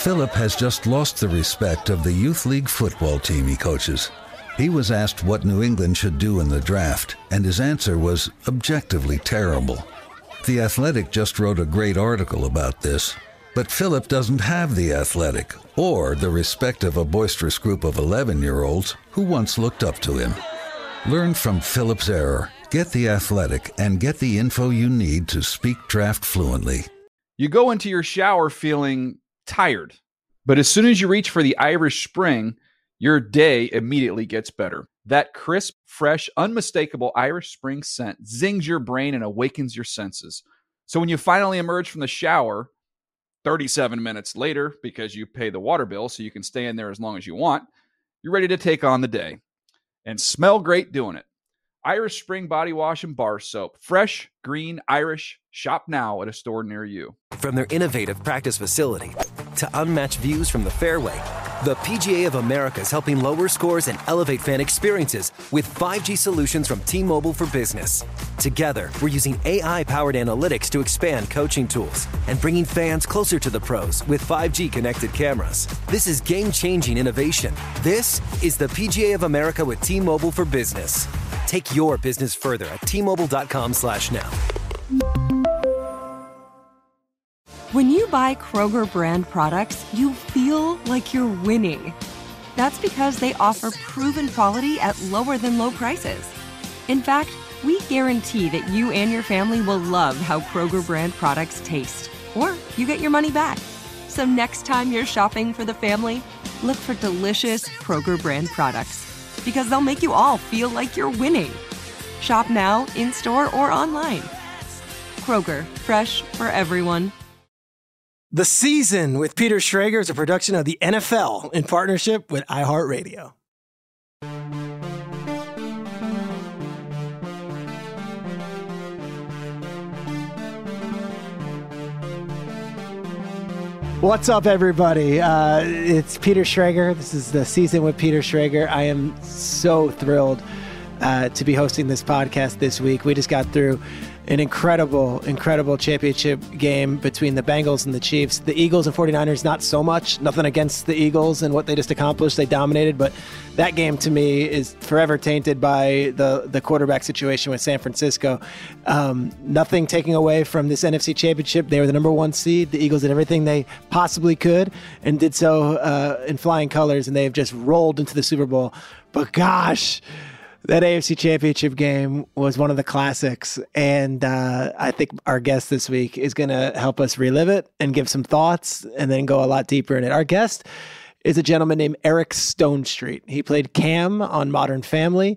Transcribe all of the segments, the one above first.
Philip has just lost the respect of the youth league football team he coaches. He was asked what New England should do in the draft, and his answer was objectively terrible. The Athletic just wrote a great article about this, but Philip doesn't have the Athletic or the respect of a boisterous group of 11-year-olds who once looked up to him. Learn from Philip's error, get the Athletic, and get the info you need to speak draft fluently. You go into your shower feeling tired, but as soon as you reach for the Irish Spring, your day immediately gets better. That crisp, fresh, unmistakable Irish Spring scent zings your brain and awakens your senses. So when you finally emerge from the shower 37 minutes later, because you pay the water bill so you can stay in there as long as you want, you're ready to take on the day and smell great doing it. Irish Spring Body Wash and Bar Soap. Fresh, green, Irish. Shop now at a store near you. From their innovative practice facility to unmatched views from the fairway, the PGA of America is helping lower scores and elevate fan experiences with 5G solutions from T-Mobile for Business. Together, we're using AI-powered analytics to expand coaching tools and bringing fans closer to the pros with 5G connected cameras. This is game-changing innovation. This is the PGA of America with T-Mobile for Business. Take your business further at T-Mobile.com/now. When you buy Kroger brand products, you feel like you're winning. That's because they offer proven quality at lower than low prices. In fact, we guarantee that you and your family will love how Kroger brand products taste, or you get your money back. So next time you're shopping for the family, look for delicious Kroger brand products, because they'll make you all feel like you're winning. Shop now, in-store, or online. Kroger, fresh for everyone. The Season with Peter Schrager is a production of the NFL in partnership with iHeartRadio. What's up, everybody? It's Peter Schrager. This is The Season with Peter Schrager. I am so thrilled to be hosting this podcast this week. We just got through an incredible championship game between the Bengals and the Chiefs. The Eagles and 49ers, not so much. Nothing against the Eagles and what they just accomplished. They dominated, but that game to me is forever tainted by the quarterback situation with San Francisco. Nothing taking away from this NFC Championship. They were the number one seed. The Eagles did everything they possibly could and did so in flying colors, and they've just rolled into the Super Bowl. But gosh, that AFC Championship game was one of the classics, and I think our guest this week is going to help us relive it and give some thoughts and then go a lot deeper in it. Our guest is a gentleman named Eric Stonestreet. He played Cam on Modern Family.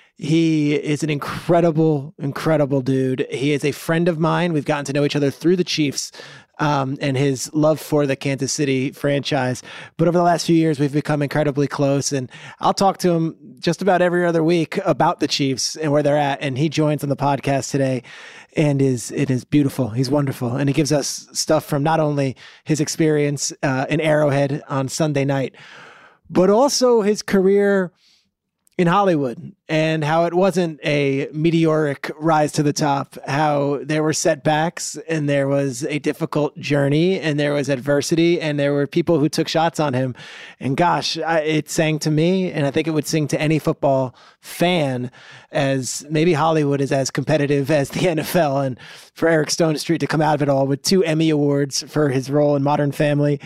He is an incredible dude. He is a friend of mine. We've gotten to know each other through the Chiefs and his love for the Kansas City franchise. But over the last few years, we've become incredibly close. And I'll talk to him just about every other week about the Chiefs and where they're at. And he joins on the podcast today, and it is beautiful. He's wonderful. And he gives us stuff from not only his experience in Arrowhead on Sunday night, but also his career in Hollywood and how it wasn't a meteoric rise to the top, how there were setbacks and there was a difficult journey and there was adversity and there were people who took shots on him. And gosh, it sang to me, and I think it would sing to any football fan, as maybe Hollywood is as competitive as the NFL. And for Eric Stonestreet to come out of it all with 2 Emmy Awards for his role in Modern Family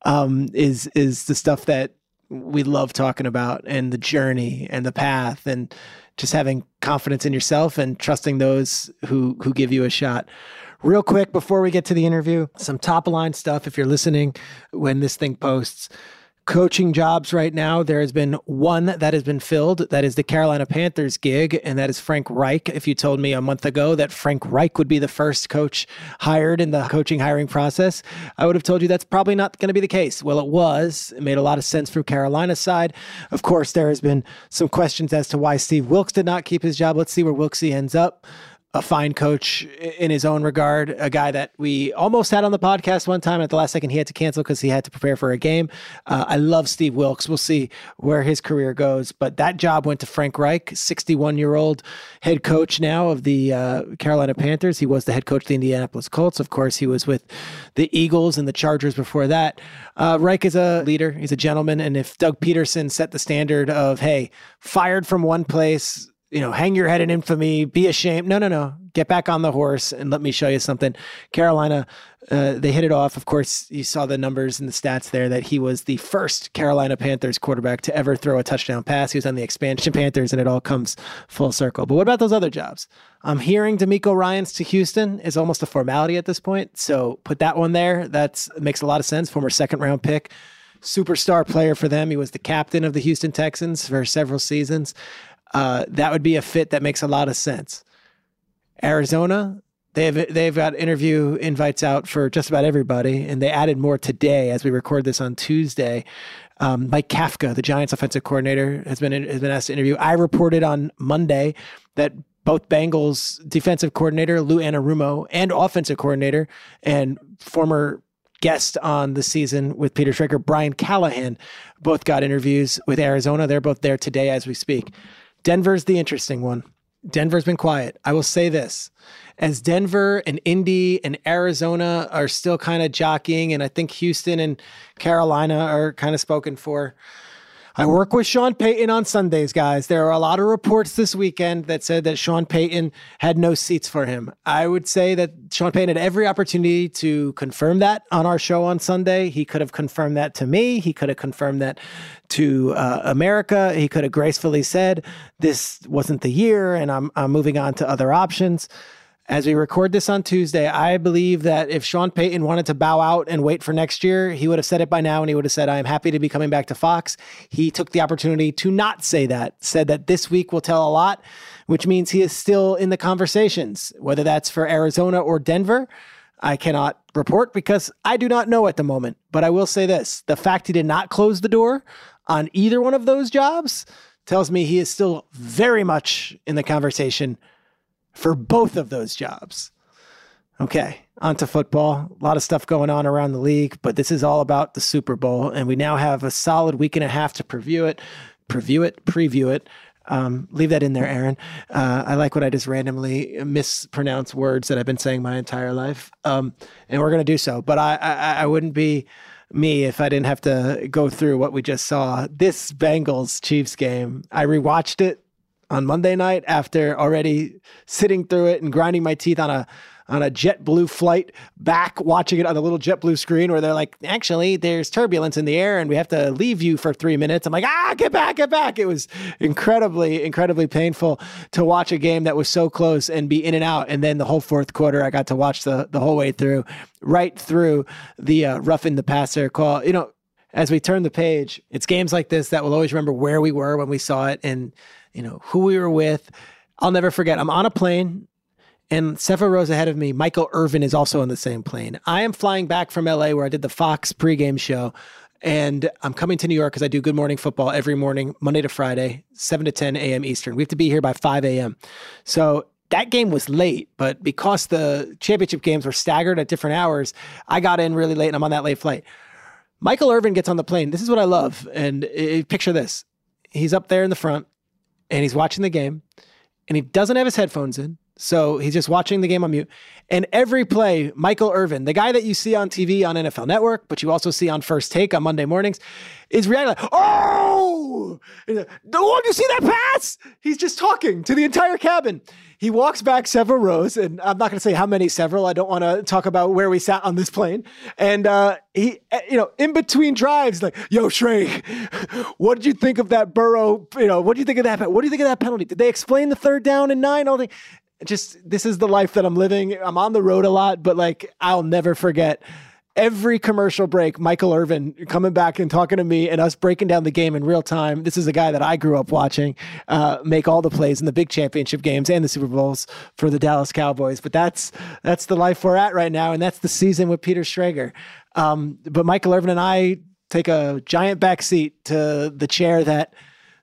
is the stuff that we love talking about, and the journey and the path and just having confidence in yourself and trusting those who give you a shot. Real quick, before we get to the interview, some top line stuff. If you're listening when this thing posts, coaching jobs right now, there has been one that has been filled. That is the Carolina Panthers gig, and that is Frank Reich. If you told me a month ago that Frank Reich would be the first coach hired in the coaching hiring process, I would have told you that's probably not going to be the case. Well, it was. It made a lot of sense from Carolina's side. Of course, there has been some questions as to why Steve Wilkes did not keep his job. Let's see where Wilkes ends up. a fine coach in his own regard, a guy that we almost had on the podcast one time. At the last second, he had to cancel because he had to prepare for a game. I love Steve Wilks. We'll see where his career goes. But that job went to Frank Reich, 61-year-old head coach now of the Carolina Panthers. He was the head coach of the Indianapolis Colts. Of course, he was with the Eagles and the Chargers before that. Reich is a leader. He's a gentleman. And if Doug Peterson set the standard of, hey, fired from one place, hang your head in infamy, be ashamed. No. Get back on the horse and let me show you something. Carolina, they hit it off. Of course, you saw the numbers and the stats there that he was the first Carolina Panthers quarterback to ever throw a touchdown pass. He was on the expansion Panthers, and it all comes full circle. But what about those other jobs? I'm hearing DeMeco Ryans to Houston is almost a formality at this point. So put that one there. That makes a lot of sense. Former second-round pick, superstar player for them. He was the captain of the Houston Texans for several seasons. That would be a fit that makes a lot of sense. Arizona, they've got interview invites out for just about everybody, and they added more today as we record this on Tuesday. Mike Kafka, the Giants offensive coordinator, has been asked to interview. I reported on Monday that both Bengals defensive coordinator Lou Anarumo and offensive coordinator and former guest on the season with Peter Schrager, Brian Callahan, both got interviews with Arizona. They're both there today as we speak. Denver's the interesting one. Denver's been quiet. I will say this. As Denver and Indy and Arizona are still kind of jockeying, and I think Houston and Carolina are kind of spoken for, I work with Sean Payton on Sundays, guys. There are a lot of reports this weekend that said that Sean Payton had no seats for him. I would say that Sean Payton had every opportunity to confirm that on our show on Sunday. He could have confirmed that to me. He could have confirmed that to America. He could have gracefully said, this wasn't the year and I'm moving on to other options. As we record this on Tuesday, I believe that if Sean Payton wanted to bow out and wait for next year, he would have said it by now, and he would have said, I am happy to be coming back to Fox. He took the opportunity to not say that, said that this week will tell a lot, which means he is still in the conversations, whether that's for Arizona or Denver. I cannot report because I do not know at the moment, but I will say this. The fact he did not close the door on either one of those jobs tells me he is still very much in the conversation for both of those jobs. Okay, on to football. A lot of stuff going on around the league, but this is all about the Super Bowl, and we now have a solid week and a half to preview it. Leave that in there, Aaron. I like when I just randomly mispronounce words that I've been saying my entire life, and we're going to do so. But I wouldn't be me if I didn't have to go through what we just saw. This Bengals-Chiefs game, I rewatched it on Monday night after already sitting through it and grinding my teeth on a JetBlue flight back, watching it on the little JetBlue screen where they're like, actually, there's turbulence in the air and we have to leave you for 3 minutes. I'm like, get back. It was incredibly, incredibly painful to watch a game that was so close and be in and out. And then the whole fourth quarter, I got to watch the whole way through, right through the roughing the passer call. As we turn the page, it's games like this that we'll always remember where we were when we saw it and who we were with. I'll never forget. I'm on a plane and several rows ahead of me, Michael Irvin is also on the same plane. I am flying back from LA where I did the Fox pregame show, and I'm coming to New York because I do Good Morning Football every morning, Monday to Friday, 7 to 10 a.m. Eastern. We have to be here by 5 a.m. So that game was late, but because the championship games were staggered at different hours, I got in really late and I'm on that late flight. Michael Irvin gets on the plane. This is what I love. And picture this. He's up there in the front and he's watching the game and he doesn't have his headphones in. So he's just watching the game on mute. And every play, Michael Irvin, the guy that you see on TV on NFL Network, but you also see on First Take on Monday mornings, is reacting like, oh, did you see that pass? He's just talking to the entire cabin. He walks back several rows, and I'm not going to say how many several. I don't want to talk about where we sat on this plane. And he, in between drives, like, yo, Shrey, what did you think of that Burrow? What do you think of that? What do you think of that penalty? Did they explain the 3rd down and 9? All the this is the life that I'm living. I'm on the road a lot, but I'll never forget every commercial break, Michael Irvin coming back and talking to me and us breaking down the game in real time. This is a guy that I grew up watching make all the plays in the big championship games and the Super Bowls for the Dallas Cowboys. But that's the life we're at right now, and that's the season with Peter Schrager. But Michael Irvin and I take a giant back seat to the chair that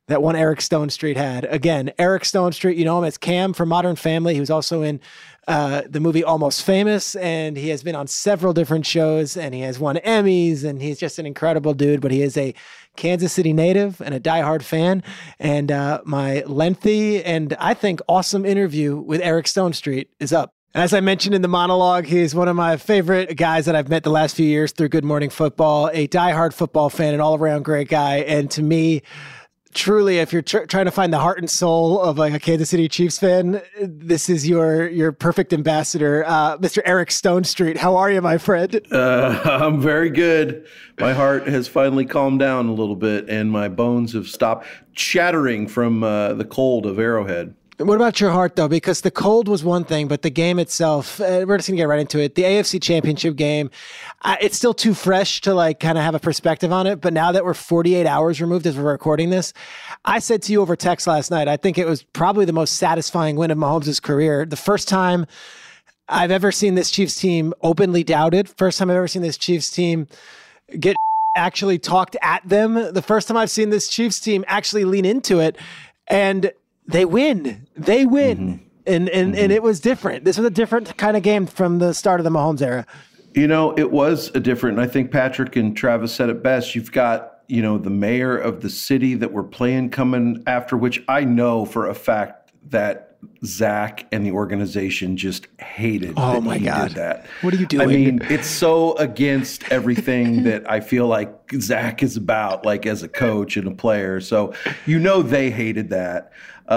that one Eric Stonestreet had. Again, Eric Stonestreet, you know him as Cam from Modern Family. He was also in the movie Almost Famous, and he has been on several different shows, and he has won Emmys, and he's just an incredible dude, but he is a Kansas City native and a diehard fan. And my lengthy and I think awesome interview with Eric Stonestreet is up. As I mentioned in the monologue, he's one of my favorite guys that I've met the last few years through Good Morning Football, a diehard football fan, an all-around great guy. And to me, truly, if you're trying to find the heart and soul of like a Kansas City Chiefs fan, this is your perfect ambassador, Mr. Eric Stonestreet. How are you, my friend? I'm very good. My heart has finally calmed down a little bit, and my bones have stopped shattering from the cold of Arrowhead. What about your heart, though? Because the cold was one thing, but the game itself, we're just going to get right into it. The AFC Championship game, it's still too fresh to like kind of have a perspective on it. But now that we're 48 hours removed as we're recording this, I said to you over text last night, I think it was probably the most satisfying win of Mahomes' career. The first time I've ever seen this Chiefs team openly doubted. First time I've ever seen this Chiefs team get actually talked at them. The first time I've seen this Chiefs team actually lean into it. And they win. Mm-hmm. And it was different. This was a different kind of game from the start of the Mahomes era. You know, it was a different, and I think Patrick and Travis said it best. You've got, you know, the mayor of the city that we're playing coming after, which I know for a fact that Zach and the organization just hated oh my God. Did that. What are you doing? I mean, it's so against everything that I feel like Zach is about, like as a coach and a player. So, you know, they hated that.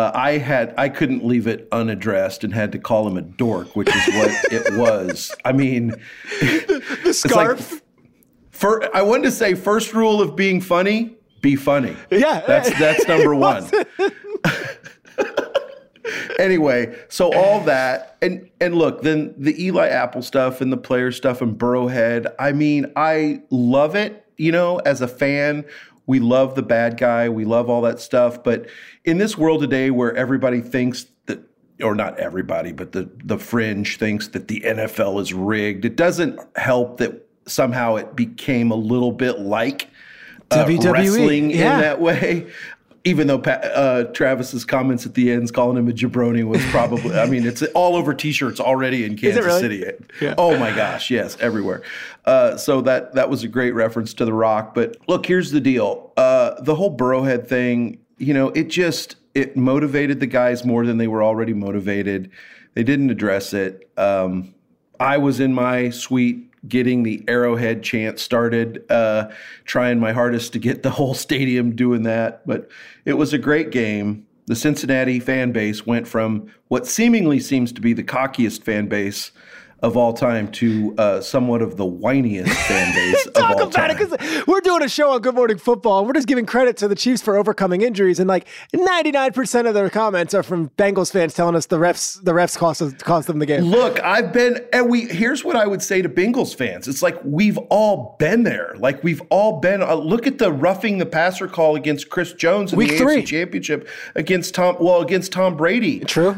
I couldn't leave it unaddressed and had to call him a dork, which is what it was. I mean, the scarf. Like, I wanted to say first rule of being funny, be funny. Yeah. That's number one. Anyway, so all that, and look, then the Eli Apple stuff and the player stuff and Burrowhead, I mean, I love it, you know, as a fan. We love the bad guy. We love all that stuff. But in this world today where everybody thinks that, or not everybody, but the fringe thinks that the NFL is rigged, it doesn't help that somehow it became a little bit like WWE. Wrestling in that way. Even though Travis's comments at the end calling him a jabroni was probably, I mean, it's all over T-shirts already in Kansas really? City. Yeah. Oh my gosh, yes, everywhere. So that was a great reference to The Rock. But look, here's the deal. The whole Burrowhead thing, you know, it motivated the guys more than they were already motivated. They didn't address it. I was in my suite getting the Arrowhead chant started, trying my hardest to get the whole stadium doing that. But it was a great game. The Cincinnati fan base went from what seemingly seems to be the cockiest fan base of all time to somewhat of the whiniest fan base of all time. Talk about it, because we're doing a show on Good Morning Football, and we're just giving credit to the Chiefs for overcoming injuries, and like 99% of their comments are from Bengals fans telling us the refs cost them the game. Look, here's what I would say to Bengals fans. It's like we've all been there. Like we've all been. Look at the roughing the passer call against Chris Jones in Week the 3 AFC Championship against Tom Brady. True.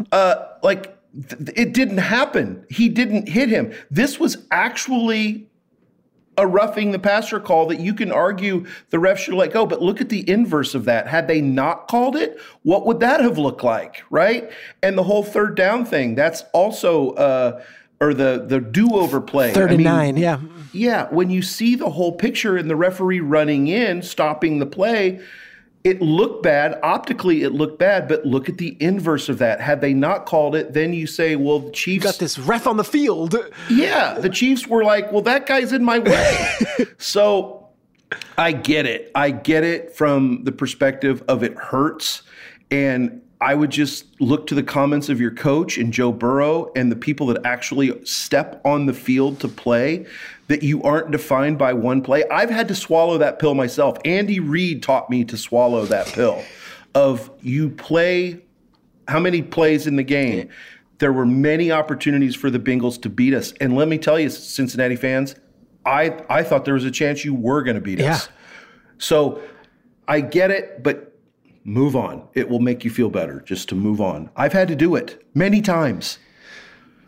It didn't happen. He didn't hit him. This was actually a roughing the passer call that you can argue the ref should let go. But look at the inverse of that. Had they not called it, what would that have looked like, right? And the whole third down thing, that's also or the do-over play. 39, yeah. Yeah, when you see the whole picture and the referee running in, stopping the play, it looked bad. Optically, it looked bad, but look at the inverse of that. Had they not called it, then you say, well, the Chiefs... You got this ref on the field. Yeah, the Chiefs were like, well, that guy's in my way. So I get it. I get it from the perspective of it hurts. And I would just look to the comments of your coach and Joe Burrow and the people that actually step on the field to play, that you aren't defined by one play. I've had to swallow that pill myself. Andy Reid taught me to swallow that pill of you play how many plays in the game. There were many opportunities for the Bengals to beat us. And let me tell you, Cincinnati fans, I thought there was a chance you were going to beat us. So I get it, but move on. It will make you feel better just to move on. I've had to do it many times.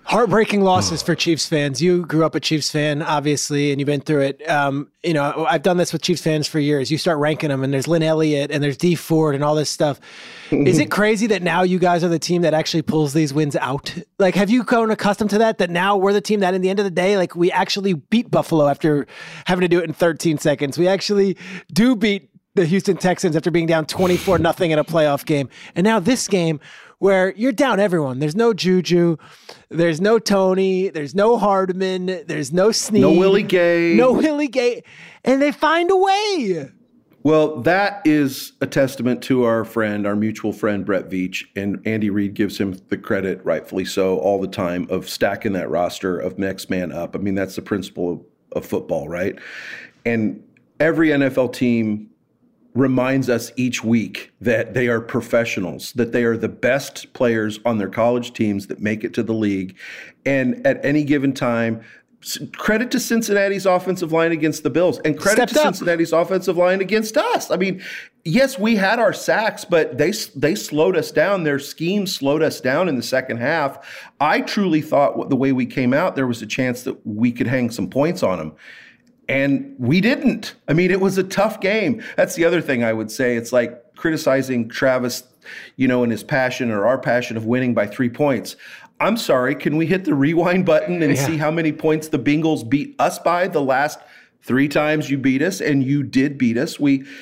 Heartbreaking losses for Chiefs fans. You grew up a Chiefs fan, obviously, and you've been through it. I've done this with Chiefs fans for years. You start ranking them, and there's Lynn Elliott, and there's Dee Ford, and all this stuff. Is it crazy that now you guys are the team that actually pulls these wins out? Like, have you grown accustomed to that now we're the team that, in the end of the day, like, we actually beat Buffalo after having to do it in 13 seconds. We actually do beat the Houston Texans after being down 24-0 in a playoff game. And now this game, where you're down everyone. There's no Juju. There's no Tony. There's no Hardman. There's no Snead. No Willie Gay. And they find a way. Well, that is a testament to our mutual friend, Brett Veach. And Andy Reid gives him the credit, rightfully so, all the time, of stacking that roster of next man up. I mean, that's the principle of football, right? And every NFL team reminds us each week that they are professionals, that they are the best players on their college teams that make it to the league. And at any given time, credit to Cincinnati's offensive line against the Bills, and credit to Cincinnati's offensive line against us. I mean, yes, we had our sacks, but they slowed us down. Their scheme slowed us down in the second half. I truly thought the way we came out, there was a chance that we could hang some points on them. And we didn't. I mean, it was a tough game. That's the other thing I would say. It's like criticizing Travis, and his passion, or our passion, of winning by 3 points. I'm sorry, can we hit the rewind button and see how many points the Bengals beat us by the last 3 times you beat us? And you did beat us.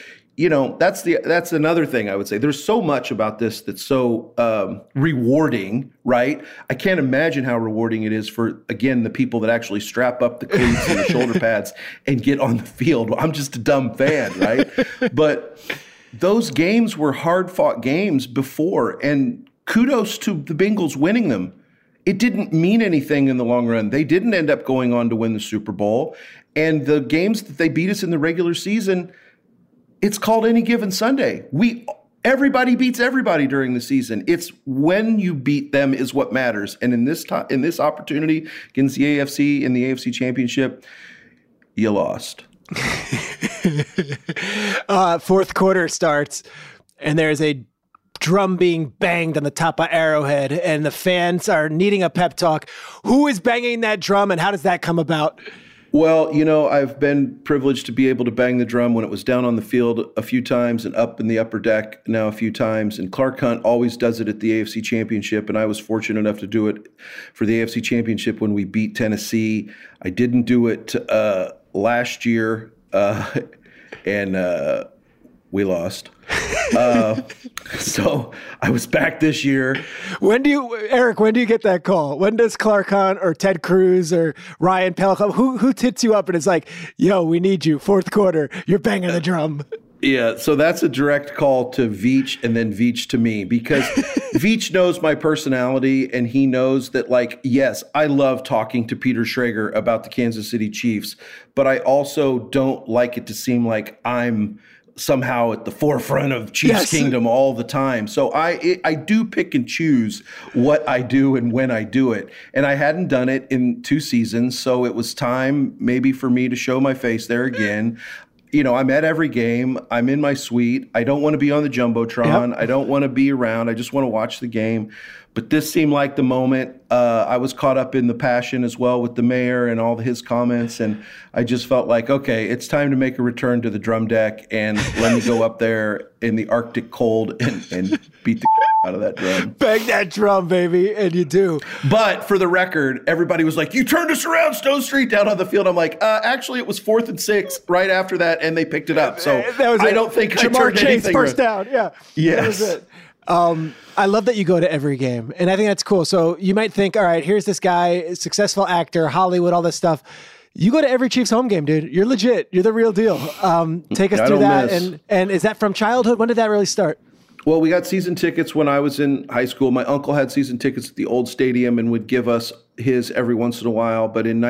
That's another thing I would say. There's so much about this that's so rewarding, right? I can't imagine how rewarding it is for, again, the people that actually strap up the cleats and the shoulder pads and get on the field. I'm just a dumb fan, right? But those games were hard-fought games before, and kudos to the Bengals winning them. It didn't mean anything in the long run. They didn't end up going on to win the Super Bowl. And the games that they beat us in the regular season, it's called any given Sunday. Everybody beats everybody during the season. It's when you beat them is what matters. And in this opportunity against the AFC in the AFC Championship, you lost. Fourth quarter starts, and there's a drum being banged on the top of Arrowhead, and the fans are needing a pep talk. Who is banging that drum, and how does that come about? Well, I've been privileged to be able to bang the drum when it was down on the field a few times and up in the upper deck now a few times. And Clark Hunt always does it at the AFC Championship, and I was fortunate enough to do it for the AFC Championship when we beat Tennessee. I didn't do it last year, and we lost. So I was back this year. When do you get that call? When does Clark Hunt or Ted Cruz or Ryan Pelican, who hits you up and is like, yo, we need you, fourth quarter, you're banging the drum? Yeah, so that's a direct call to Veach, and then Veach to me, because Veach knows my personality, and he knows that, yes, I love talking to Peter Schrager about the Kansas City Chiefs, but I also don't like it to seem like I'm somehow at the forefront of Chiefs Kingdom all the time. So I do pick and choose what I do and when I do it. And I hadn't done it in 2 seasons, so it was time maybe for me to show my face there again. I'm at every game. I'm in my suite. I don't want to be on the Jumbotron. Yep. I don't want to be around. I just want to watch the game. But this seemed like the moment. I was caught up in the passion as well with the mayor and all his comments. And I just felt like, okay, it's time to make a return to the drum deck and let me go up there in the Arctic cold and beat the out of that drum. Bang that drum, baby. And you do. But for the record, everybody was like, you turned us around Stone Street down on the field. I'm like, actually, it was 4th and 6 right after that, and they picked it up. So I don't think I turned anything first down. Yeah. Yes. That was it. I love that you go to every game, and I think that's cool. So you might think, all right, here's this guy, successful actor, Hollywood, all this stuff. You go to every Chiefs home game, dude. You're legit. You're the real deal. Take us through that. And is that from childhood? When did that really start? Well, we got season tickets when I was in high school. My uncle had season tickets at the old stadium and would give us his every once in a while. But in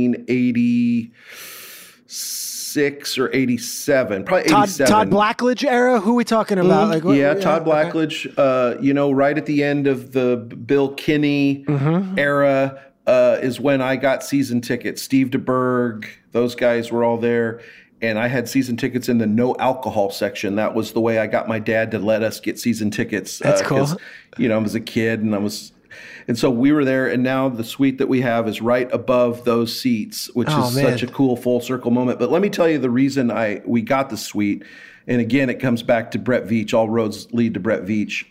1986 or 87, probably 87. Todd Blackledge era? Who are we talking about? Todd Blackledge, right at the end of the Bill Kinney era is when I got season tickets. Steve DeBerg, those guys were all there. And I had season tickets in the no alcohol section. That was the way I got my dad to let us get season tickets. That's cool. I was a kid and I was And so we were there, and now the suite that we have is right above those seats, which is such a cool full circle moment. But let me tell you the reason we got the suite. And again, it comes back to Brett Veach. All roads lead to Brett Veach.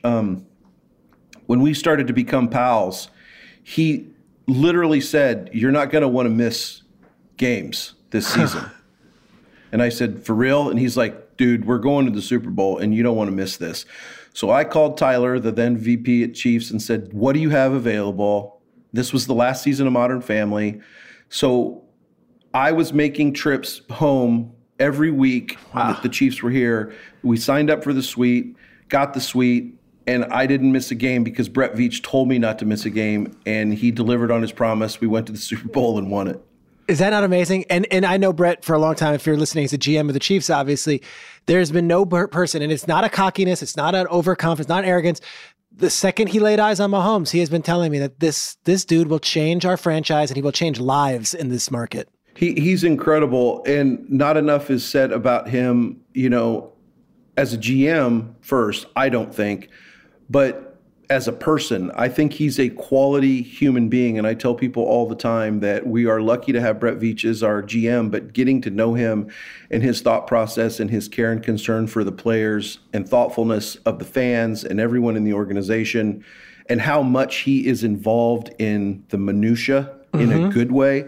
When we started to become pals, he literally said, "You're not going to want to miss games this season." And I said, "For real?" And he's like, "Dude, we're going to the Super Bowl, and you don't want to miss this." So I called Tyler, the then VP at Chiefs, and said, "What do you have available?" This was the last season of Modern Family. So I was making trips home every week that the Chiefs were here. We signed up for the suite, got the suite, and I didn't miss a game because Brett Veach told me not to miss a game, and he delivered on his promise. We went to the Super Bowl and won it. Is that not amazing? And I know Brett for a long time. If you're listening as a GM of the Chiefs, obviously, there's been no person, and it's not a cockiness, it's not an overconfidence, not arrogance. The second he laid eyes on Mahomes, he has been telling me that this dude will change our franchise and he will change lives in this market. He's incredible, and not enough is said about him, as a GM first, I don't think, but as a person, I think he's a quality human being. And I tell people all the time that we are lucky to have Brett Veach as our GM, but getting to know him and his thought process and his care and concern for the players and thoughtfulness of the fans and everyone in the organization, and how much he is involved in the minutia in a good way.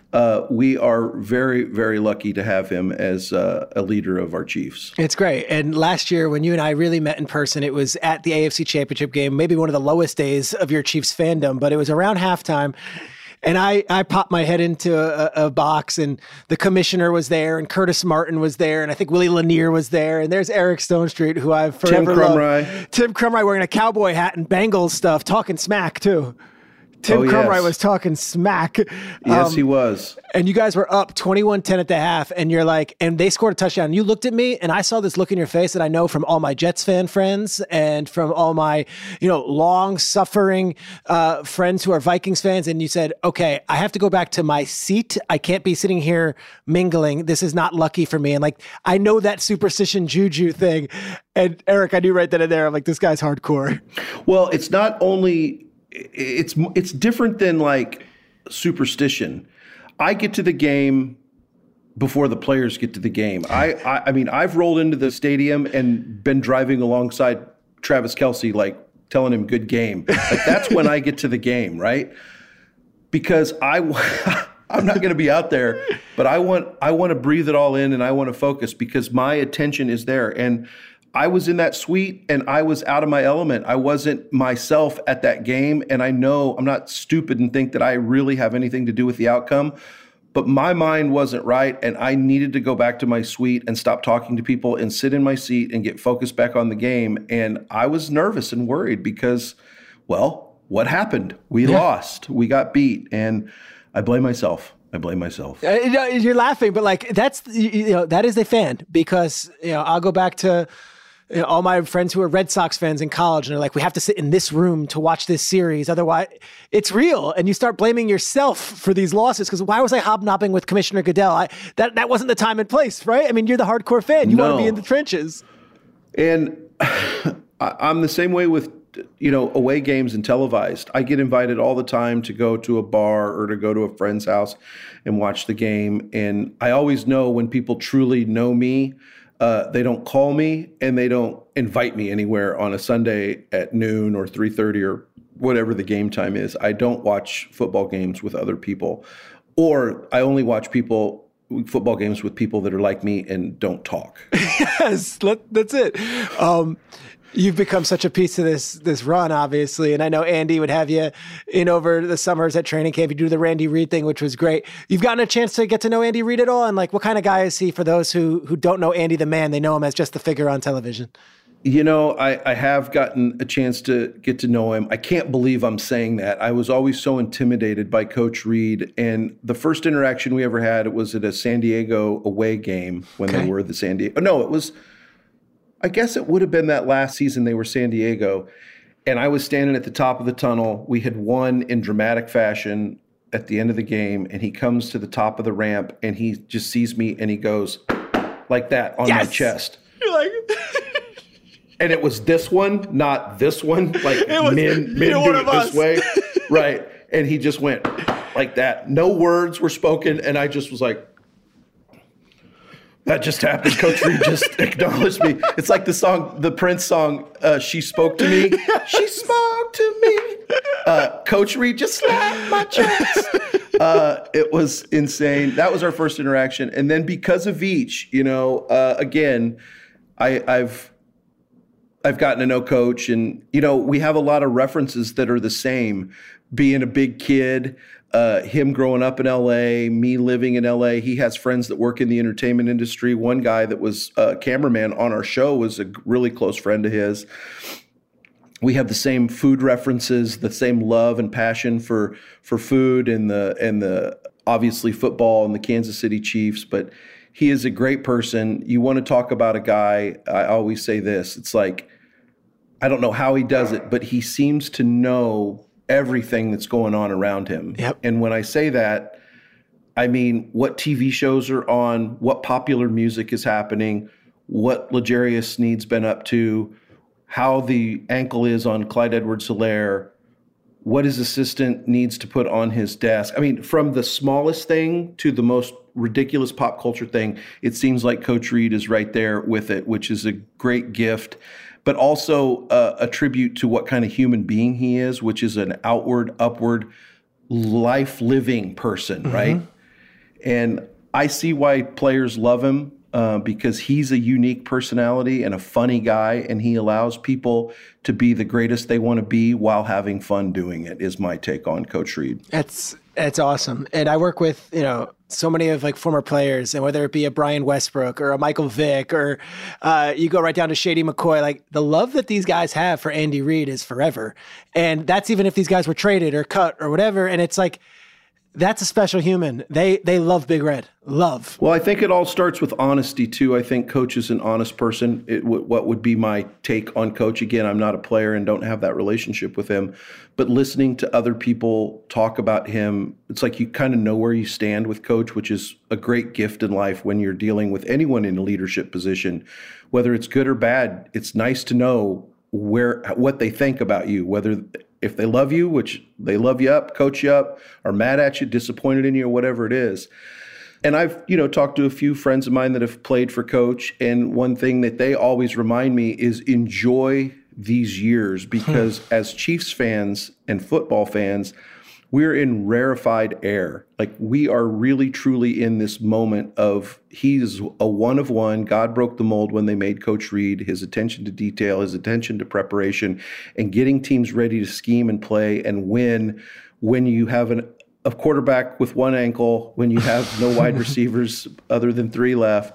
We are very, very lucky to have him as a leader of our Chiefs. It's great. And last year, when you and I really met in person, it was at the AFC Championship game, maybe one of the lowest days of your Chiefs fandom, but it was around halftime. And I popped my head into a box, and the commissioner was there, and Curtis Martin was there, and I think Willie Lanier was there, and there's Eric Stonestreet, who I've forever loved. Tim Krumrie wearing a cowboy hat and Bengals stuff, talking smack too. Tim Krumrie was talking smack. Yes, he was. And you guys were up 21-10 at the half, and you're like, and they scored a touchdown. And you looked at me, and I saw this look in your face that I know from all my Jets fan friends and from all my, long-suffering friends who are Vikings fans. And you said, okay, I have to go back to my seat. I can't be sitting here mingling. This is not lucky for me. And I know that superstition juju thing. And Eric, I knew right then and there, I'm like, this guy's hardcore. Well, it's not only... It's different than superstition. I get to the game before the players get to the game. I mean, I've rolled into the stadium and been driving alongside Travis Kelce, telling him good game. That's when I get to the game, right? Because I'm not going to be out there, but I want to breathe it all in, and I want to focus because my attention is there. And I was in that suite and I was out of my element. I wasn't myself at that game. And I know I'm not stupid and think that I really have anything to do with the outcome, but my mind wasn't right. And I needed to go back to my suite and stop talking to people and sit in my seat and get focused back on the game. And I was nervous and worried because, well, what happened? We lost. We got beat. And I blame myself. You're laughing, but that's, that is a fan because, I'll go back to all my friends who are Red Sox fans in college, and they're like, we have to sit in this room to watch this series. Otherwise, it's real. And you start blaming yourself for these losses because why was I hobnobbing with Commissioner Goodell? That wasn't the time and place, right? I mean, you're the hardcore fan. You want to be in the trenches. And I'm the same way with, away games and televised. I get invited all the time to go to a bar or to go to a friend's house and watch the game. And I always know when people truly know me, they don't call me and they don't invite me anywhere on a Sunday at noon or 3:30 or whatever the game time is. I don't watch football games with other people, or I only watch football games with people that are like me and don't talk. Yes, that's it. You've become such a piece of this run, obviously. And I know Andy would have you in over the summers at training camp. You do the Randy Reid thing, which was great. You've gotten a chance to get to know Andy Reid at all? And what kind of guy is he for those who don't know Andy the man? They know him as just the figure on television. I have gotten a chance to get to know him. I can't believe I'm saying that. I was always so intimidated by Coach Reid. And the first interaction we ever had, it was at a San Diego away game when they were the San Diego. No, it was... I guess it would have been that last season they were San Diego, and I was standing at the top of the tunnel. We had won in dramatic fashion at the end of the game, and he comes to the top of the ramp, and he just sees me, and he goes like that on my chest. You're like... And it was this one, not this one. Like men do it this way. Right. And he just went like that. No words were spoken. And I just was like, that just happened. Coach Reid just acknowledged me. It's like the Prince song, She Spoke to Me. She spoke to me. Coach Reid just slapped my chest. It was insane. That was our first interaction. And then because of Veach, again, I've gotten to know Coach, and, we have a lot of references that are the same. Being a big kid, him growing up in LA, me living in LA. He has friends that work in the entertainment industry. One guy that was a cameraman on our show was a really close friend of his. We have the same food references, the same love and passion for food and the obviously football and the Kansas City Chiefs. But he is a great person. You want to talk about a guy, I always say this. It's like, I don't know how he does it, but he seems to know everything that's going on around him. Yep. And when I say that, I mean what TV shows are on, what popular music is happening, what L'Jarius Sneed's been up to, how the ankle is on Clyde Edwards-Helaire, what his assistant needs to put on his desk. I mean, from the smallest thing to the most ridiculous pop culture thing, it seems like Coach Reid is right there with it, which is a great gift, but also a tribute to what kind of human being he is, which is an outward, upward, life-living person, right? And I see why players love him because he's a unique personality and a funny guy, and he allows people to be the greatest they want to be while having fun doing it, is my take on Coach Reid. That's awesome. And I work with, so many of former players, and whether it be a Brian Westbrook or a Michael Vick, or you go right down to Shady McCoy, the love that these guys have for Andy Reid is forever. And that's even if these guys were traded or cut or whatever. And it's like, that's a special human. They love Big Red. Love. Well, I think it all starts with honesty, too. I think Coach is an honest person. What would be my take on Coach? Again, I'm not a player and don't have that relationship with him. But listening to other people talk about him, it's like you kind of know where you stand with Coach, which is a great gift in life when you're dealing with anyone in a leadership position. Whether it's good or bad, it's nice to know what they think about you, whether if they love you, which they love you up, coach you up, are mad at you, disappointed in you, or whatever it is. And I've, talked to a few friends of mine that have played for Coach, and one thing that they always remind me is enjoy these years, because as Chiefs fans and football fans, we're in rarefied air. Like, we are really, truly in this moment of he's a one of one. God broke the mold when they made Coach Reid. His attention to detail, his attention to preparation, and getting teams ready to scheme and play and win when you have a quarterback with one ankle, when you have no wide receivers other than 3 left.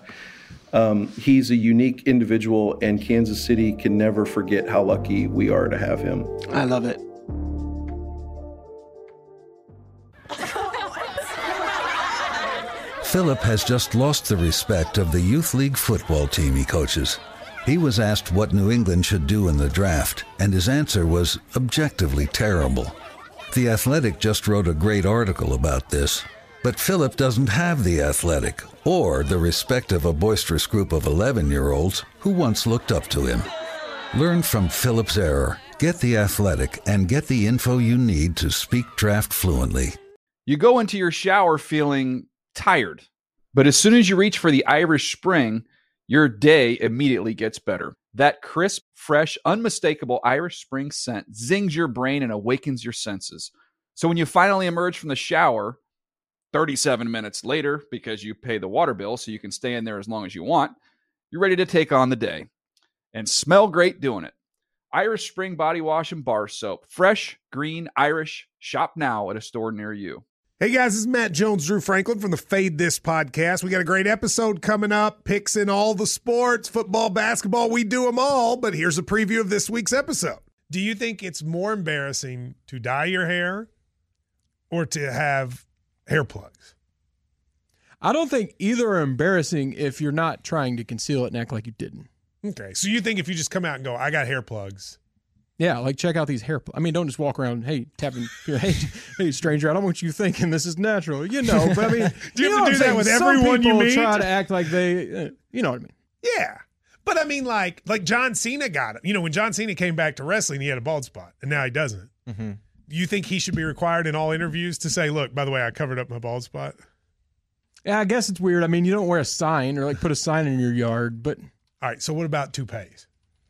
He's a unique individual, and Kansas City can never forget how lucky we are to have him. I love it. Philip has just lost the respect of the youth league football team he coaches. He was asked what New England should do in the draft, and his answer was objectively terrible. The Athletic just wrote a great article about this, but Philip doesn't have the Athletic or the respect of a boisterous group of 11-year-olds who once looked up to him. Learn from Philip's error, get the Athletic, and get the info you need to speak draft fluently. You go into your shower feeling tired, but as soon as you reach for the Irish Spring, your day immediately gets better. That crisp, fresh, unmistakable Irish Spring scent zings your brain and awakens your senses. So when you finally emerge from the shower 37 minutes later, because you pay the water bill so you can stay in there as long as you want, you're ready to take on the day and smell great doing it. Irish Spring Body Wash and Bar Soap. Fresh, green, Irish. Shop now at a store near you. Hey guys, this is Matt Jones, Drew Franklin from the Fade This podcast. We got a great episode coming up, picks in all the sports, football, basketball, we do them all, but here's a preview of this week's episode. Do you think it's more embarrassing to dye your hair or to have hair plugs? I don't think either are embarrassing if you're not trying to conceal it and act like you didn't. Okay, so you think if you just come out and go, I got hair plugs. Yeah, like check out these hair plugs. I mean, don't just walk around, hey, tapping, hey, stranger, I don't want you thinking this is natural. But I mean, do you have to do that with everyone you meet? Try to act like they, you know what I mean? Yeah, But I mean, like John Cena got it. You know, when John Cena came back to wrestling, he had a bald spot, and now he doesn't. Mm-hmm. Do you think he should be required in all interviews to say, look, by the way, I covered up my bald spot? Yeah, I guess it's weird. I mean, you don't wear a sign or like put a sign in your yard, but. All right, so what about toupees?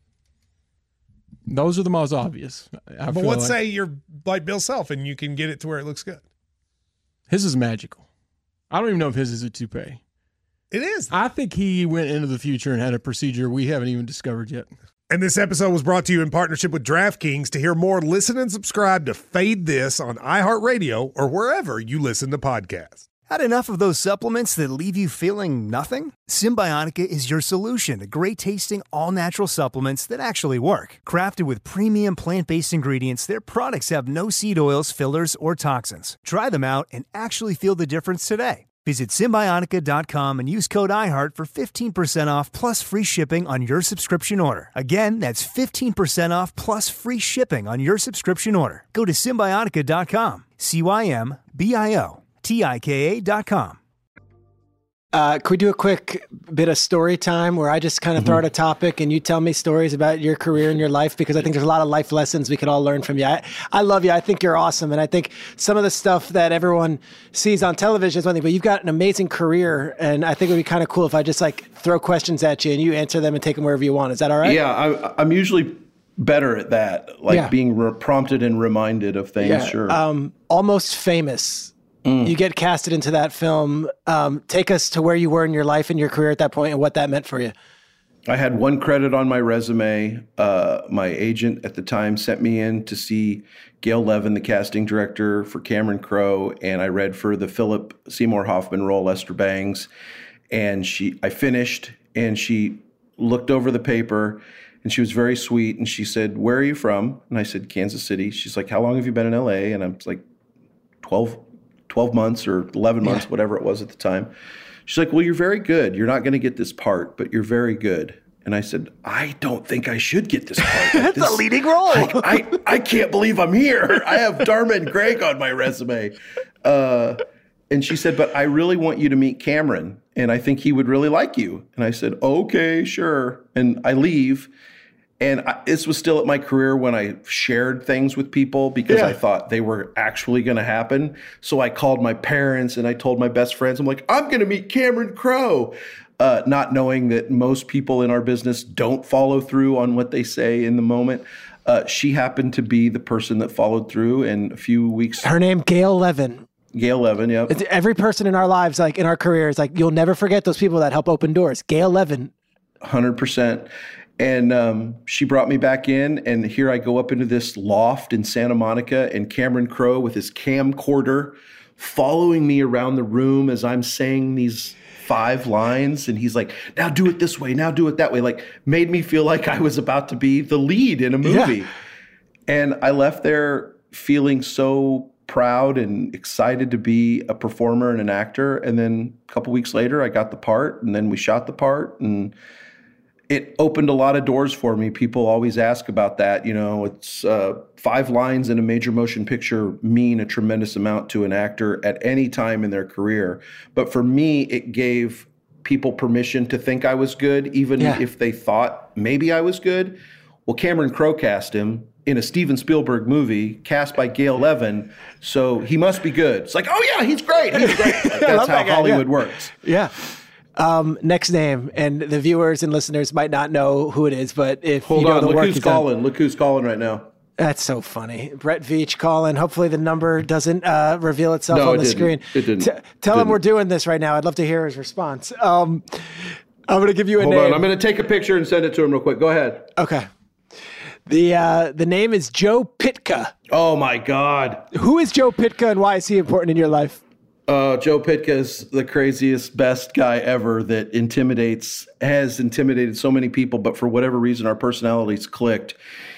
Those are the most obvious. But let's say you're like Bill Self and you can get it to where it looks good. His is magical. I don't even know if his is a toupee. It is. I think he went into the future and had a procedure we haven't even discovered yet. And this episode was brought to you in partnership with DraftKings. To hear more, listen and subscribe to Fade This on iHeartRadio or wherever you listen to podcasts. Had enough of those supplements that leave you feeling nothing? Symbiotica is your solution to great-tasting, all-natural supplements that actually work. Crafted with premium plant-based ingredients, their products have no seed oils, fillers, or toxins. Try them out and actually feel the difference today. Visit Symbiotica.com and use code IHEART for 15% off plus free shipping on your subscription order. Again, that's 15% off plus free shipping on your subscription order. Go to Symbiotica.com, CYMBIOTIKA.com. Could we do a quick bit of story time where I just kind of throw out a topic and you tell me stories about your career and your life? Because I think there's a lot of life lessons we could all learn from you. I love you. I think you're awesome. And I think some of the stuff that everyone sees on television is one thing, but you've got an amazing career. And I think it would be kind of cool if I just like throw questions at you and you answer them and take them wherever you want. Is that all right? Yeah, I'm usually better at that, like being prompted and reminded of things. Yeah. Sure. Almost Famous. You get casted into that film. Take us to where you were in your life and your career at that point and what that meant for you. I had one credit on my resume. My agent at the time sent me in to see Gail Levin, the casting director for Cameron Crowe, and I read for the Philip Seymour Hoffman role, Lester Bangs. And I finished, and she looked over the paper, and she was very sweet, and she said, "Where are you from?" And I said, "Kansas City." She's like, "How long have you been in LA?" And I'm like, 12 months or 11 months, whatever it was at the time. She's like, "Well, you're very good. You're not going to get this part, but you're very good." And I said, "I don't think I should get this part." That's a leading role. I can't believe I'm here. I have Dharma and Greg on my resume. And she said, "But I really want you to meet Cameron, and I think he would really like you." And I said, "Okay, sure." And I leave. And this was still at my career when I shared things with people because I thought they were actually going to happen. So I called my parents and I told my best friends, I'm like, "I'm going to meet Cameron Crowe," not knowing that most people in our business don't follow through on what they say in the moment. She happened to be the person that followed through, and a few weeks. Her name, Gail Levin. Gail Levin, yeah. Every person in our lives, like in our careers, like you'll never forget those people that help open doors. Gail Levin. 100%. And she brought me back in, and here I go up into this loft in Santa Monica, and Cameron Crowe with his camcorder following me around the room as I'm saying these 5 lines. And he's like, "Now do it this way, now do it that way." Like made me feel like I was about to be the lead in a movie. Yeah. And I left there feeling so proud and excited to be a performer and an actor. And then a couple weeks later, I got the part, and then we shot the part, and it opened a lot of doors for me. People always ask about that. You know, it's 5 lines in a major motion picture mean a tremendous amount to an actor at any time in their career. But for me, it gave people permission to think I was good, even if they thought maybe I was good. Well, Cameron Crowe cast him in a Steven Spielberg movie, cast by Gail Levin, so he must be good. It's like, oh yeah, he's great. He's great. Like, that's how Hollywood works. Yeah. Next name, and the viewers and listeners might not know who it is, but if Hold you know on, the look work who's calling. Look who's calling right now. That's so funny. Brett Veach calling. Hopefully the number doesn't reveal itself on the screen. It didn't. Tell him we're doing this right now. I'd love to hear his response. I'm going to give you a name. Hold on. I'm going to take a picture and send it to him real quick. Go ahead. Okay. The name is Joe Pytka. Oh, my God. Who is Joe Pytka, and why is he important in your life? Joe Pytka is the craziest, best guy ever that has intimidated so many people, but for whatever reason, our personalities clicked.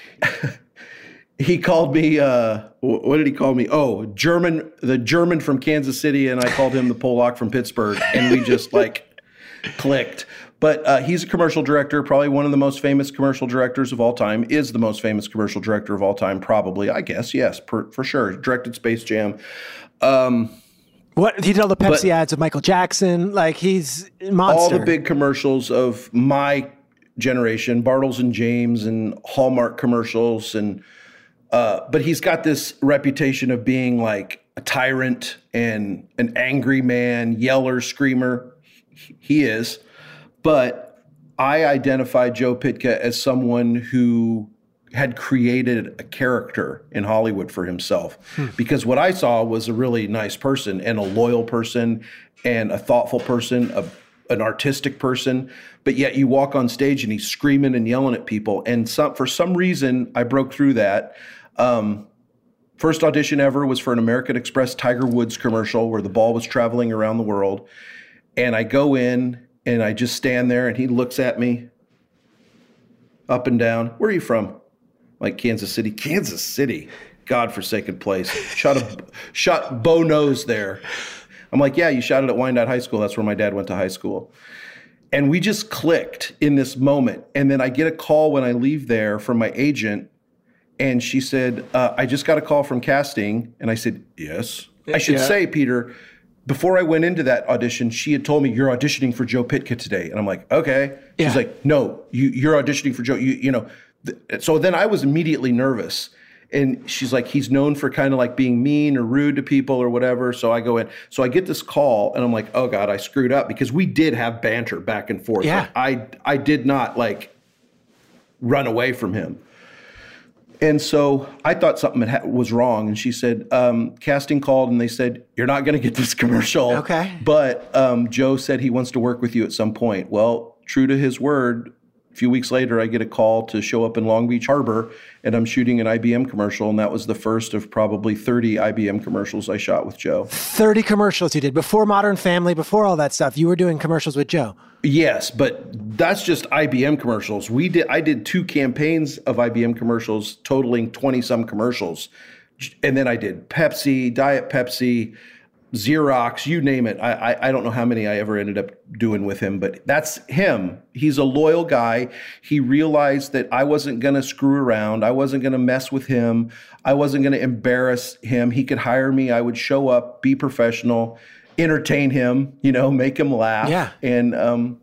He called me, what did he call me? Oh, the German from Kansas City, and I called him the Polak from Pittsburgh, and we just clicked. But he's a commercial director, probably one of the most famous commercial directors of all time, is the most famous commercial director of all time, probably, I guess, yes, for sure. Directed Space Jam. What he did all the Pepsi ads of Michael Jackson, like he's a monster. All the big commercials of my generation, Bartles and James and Hallmark commercials. And but he's got this reputation of being like a tyrant and an angry man, yeller, screamer. He is. But I identified Joe Pytka as someone who had created a character in Hollywood for himself. Because what I saw was a really nice person and a loyal person and a thoughtful person, an artistic person. But yet you walk on stage and he's screaming and yelling at people. And for some reason, I broke through that. First audition ever was for an American Express Tiger Woods commercial where the ball was traveling around the world. And I go in and I just stand there and he looks at me up and down. Where are you from? Like Kansas City. Kansas City, godforsaken place. Shot Bo Nose there. I'm like, yeah, you shot it at Wyandotte High School. That's where my dad went to high school. And we just clicked in this moment. And then I get a call when I leave there from my agent. And she said, I just got a call from casting. And I said, yes. I should say, Peter, before I went into that audition, she had told me, you're auditioning for Joe Pytka today. And I'm like, okay. She's like, no, you're auditioning for Joe. You know. So then I was immediately nervous. And she's like, he's known for kind of like being mean or rude to people or whatever. So I go in. So I get this call and I'm like, oh God, I screwed up, because we did have banter back and forth. Yeah. Like, I did not like run away from him. And so I thought something was wrong. And she said, casting called and they said, you're not going to get this commercial. Okay. But Joe said he wants to work with you at some point. Well, true to his word, a few weeks later, I get a call to show up in Long Beach Harbor, and I'm shooting an IBM commercial, and that was the first of probably 30 IBM commercials I shot with Joe. 30 commercials you did before Modern Family, before all that stuff. You were doing commercials with Joe. Yes, but that's just IBM commercials. I did 2 campaigns of IBM commercials, totaling 20-some commercials, and then I did Pepsi, Diet Pepsi, Xerox, you name it. I don't know how many I ever ended up doing with him, but that's him. He's a loyal guy. He realized that I wasn't going to screw around. I wasn't going to mess with him. I wasn't going to embarrass him. He could hire me. I would show up, be professional, entertain him, make him laugh. Yeah. And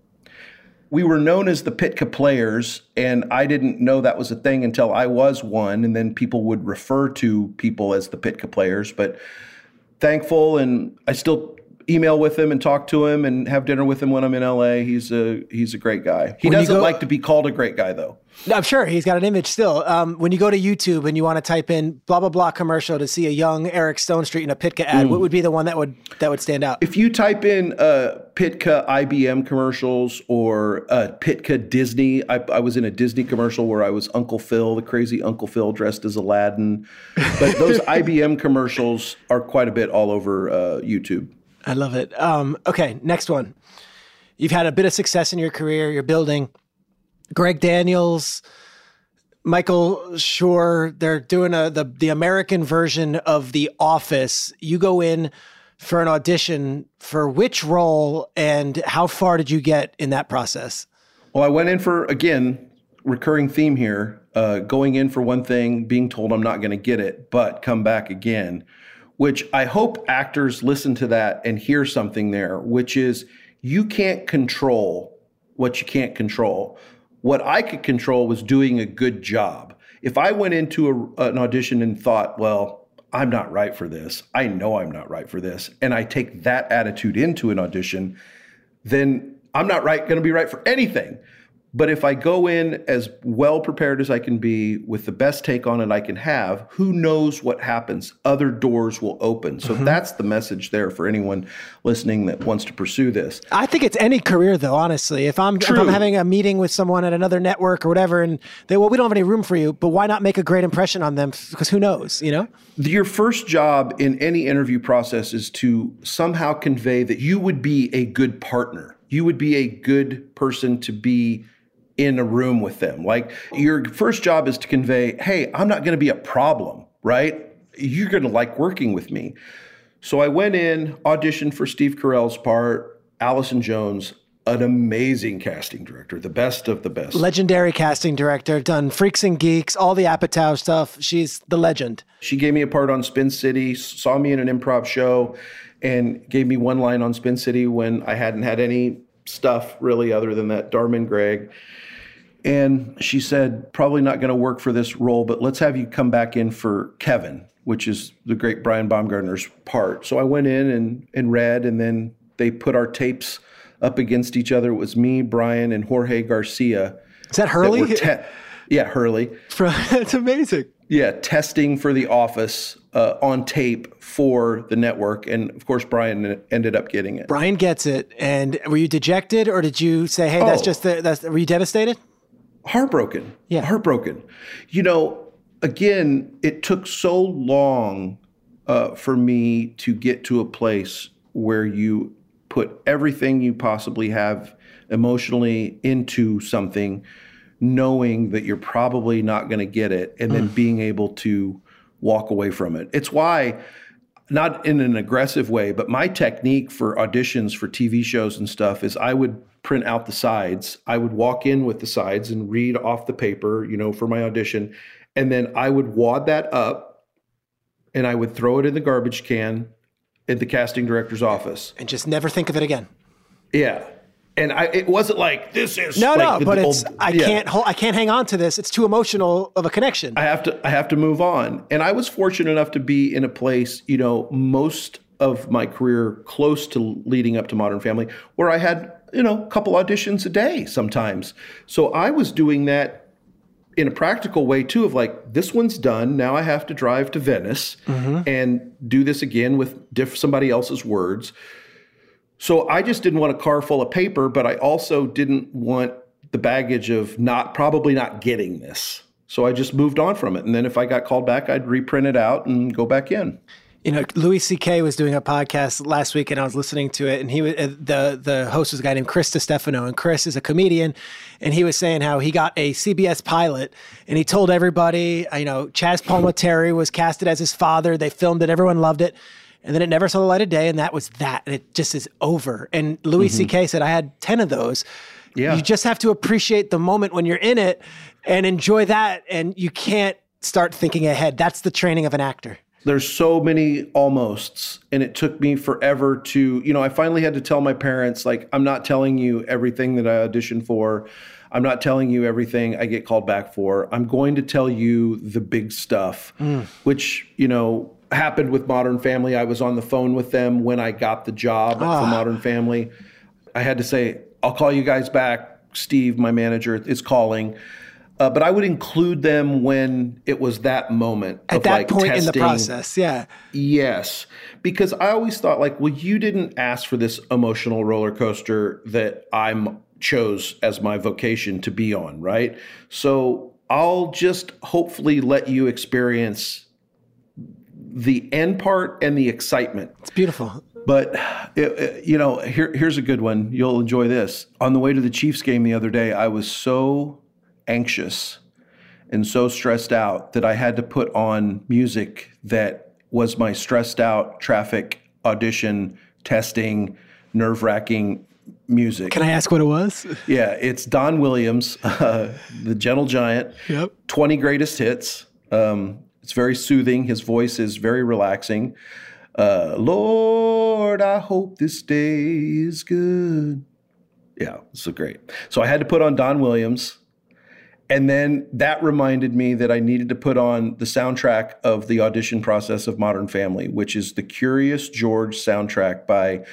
we were known as the Pytka Players, and I didn't know that was a thing until I was one, and then people would refer to people as the Pytka Players, but thankful, and I still email with him and talk to him and have dinner with him when I'm in LA. He's a great guy. He doesn't like to be called a great guy, though. I'm sure he's got an image still. When you go to YouTube and you want to type in blah blah blah commercial to see a young Eric Stonestreet in a Pytka ad, what would be the one that would stand out? If you type in Pytka IBM commercials or Pytka Disney, I was in a Disney commercial where I was Uncle Phil, the crazy Uncle Phil dressed as Aladdin. But those IBM commercials are quite a bit all over YouTube. I love it. Okay, next one. You've had a bit of success in your career. You're building. Greg Daniels, Michael Schur, they're doing the American version of The Office. You go in for an audition for which role, and how far did you get in that process? Well, I went in for, again, recurring theme here, going in for one thing, being told I'm not going to get it, but come back again, which I hope actors listen to that and hear something there, which is you can't control what you can't control. What I could control was doing a good job. If I went into an audition and thought, well, I'm not right for this, I know I'm not right for this, and I take that attitude into an audition, then I'm not going to be right for anything. But if I go in as well prepared as I can be with the best take on it I can have, who knows what happens? Other doors will open. So that's the message there for anyone listening that wants to pursue this. I think it's any career, though, honestly. If I'm having a meeting with someone at another network or whatever, and we don't have any room for you, but why not make a great impression on them? Because who knows, Your first job in any interview process is to somehow convey that you would be a good partner. You would be a good person to be in a room with them. Like, your first job is to convey, hey, I'm not going to be a problem, right? You're going to like working with me. So I went in, auditioned for Steve Carell's part, Allison Jones, an amazing casting director, the best of the best. Legendary casting director, done Freaks and Geeks, all the Apatow stuff. She's the legend. She gave me a part on Spin City, saw me in an improv show, and gave me one line on Spin City when I hadn't had any stuff really other than that Darman Greg. And she said, probably not going to work for this role, but let's have you come back in for Kevin, which is the great Brian Baumgartner's part. So I went in and read, and then they put our tapes up against each other. It was me, Brian, and Jorge Garcia. Is that Hurley? Yeah, Hurley. That's amazing. Yeah, testing for The Office on tape for the network. And, of course, Brian ended up getting it. Brian gets it. And were you dejected, or did you say, hey, were you devastated? Heartbroken. Yeah. Heartbroken. Again, it took so long for me to get to a place where you put everything you possibly have emotionally into something, knowing that you're probably not going to get it, and then being able to walk away from it. It's why, not in an aggressive way, but my technique for auditions for TV shows and stuff is I would print out the sides. I would walk in with the sides and read off the paper, for my audition. And then I would wad that up and I would throw it in the garbage can at the casting director's office. And just never think of it again. Yeah. And it wasn't like, this is I can't hang on to this. It's too emotional of a connection. I have to move on. And I was fortunate enough to be in a place, most of my career close to leading up to Modern Family, where I had, a couple auditions a day sometimes. So I was doing that in a practical way too, of like, this one's done. Now I have to drive to Venice and do this again with somebody else's words. So I just didn't want a car full of paper, but I also didn't want the baggage of probably not getting this. So I just moved on from it. And then if I got called back, I'd reprint it out and go back in. Louis C.K. was doing a podcast last week, and I was listening to it, and he was the host was a guy named Chris DiStefano, and Chris is a comedian, and he was saying how he got a CBS pilot, and he told everybody, Chaz Palminteri was casted as his father. They filmed it, everyone loved it, and then it never saw the light of day, and that was that, and it just is over. And Louis C.K. said, I had 10 of those. Yeah. You just have to appreciate the moment when you're in it and enjoy that, and you can't start thinking ahead. That's the training of an actor. There's so many almosts, and it took me forever to, I finally had to tell my parents, like, I'm not telling you everything that I auditioned for. I'm not telling you everything I get called back for. I'm going to tell you the big stuff, which, happened with Modern Family. I was on the phone with them when I got the job for Modern Family. I had to say, I'll call you guys back. Steve, my manager, is calling. But I would include them when it was that moment. At that point testing. In the process, yeah. Yes. Because I always thought, you didn't ask for this emotional roller coaster that I chose as my vocation to be on, right? So I'll just hopefully let you experience the end part and the excitement. It's beautiful. But, here's a good one. You'll enjoy this. On the way to the Chiefs game the other day, I was so anxious and so stressed out that I had to put on music that was my stressed out traffic audition testing nerve-wracking music. Can I ask what it was? Yeah, it's Don Williams, the Gentle Giant. Yep. 20 greatest hits. It's very soothing. His voice is very relaxing. Lord, I hope this day is good. Yeah, so great. So I had to put on Don Williams. And then that reminded me that I needed to put on the soundtrack of the audition process of Modern Family, which is the Curious George soundtrack by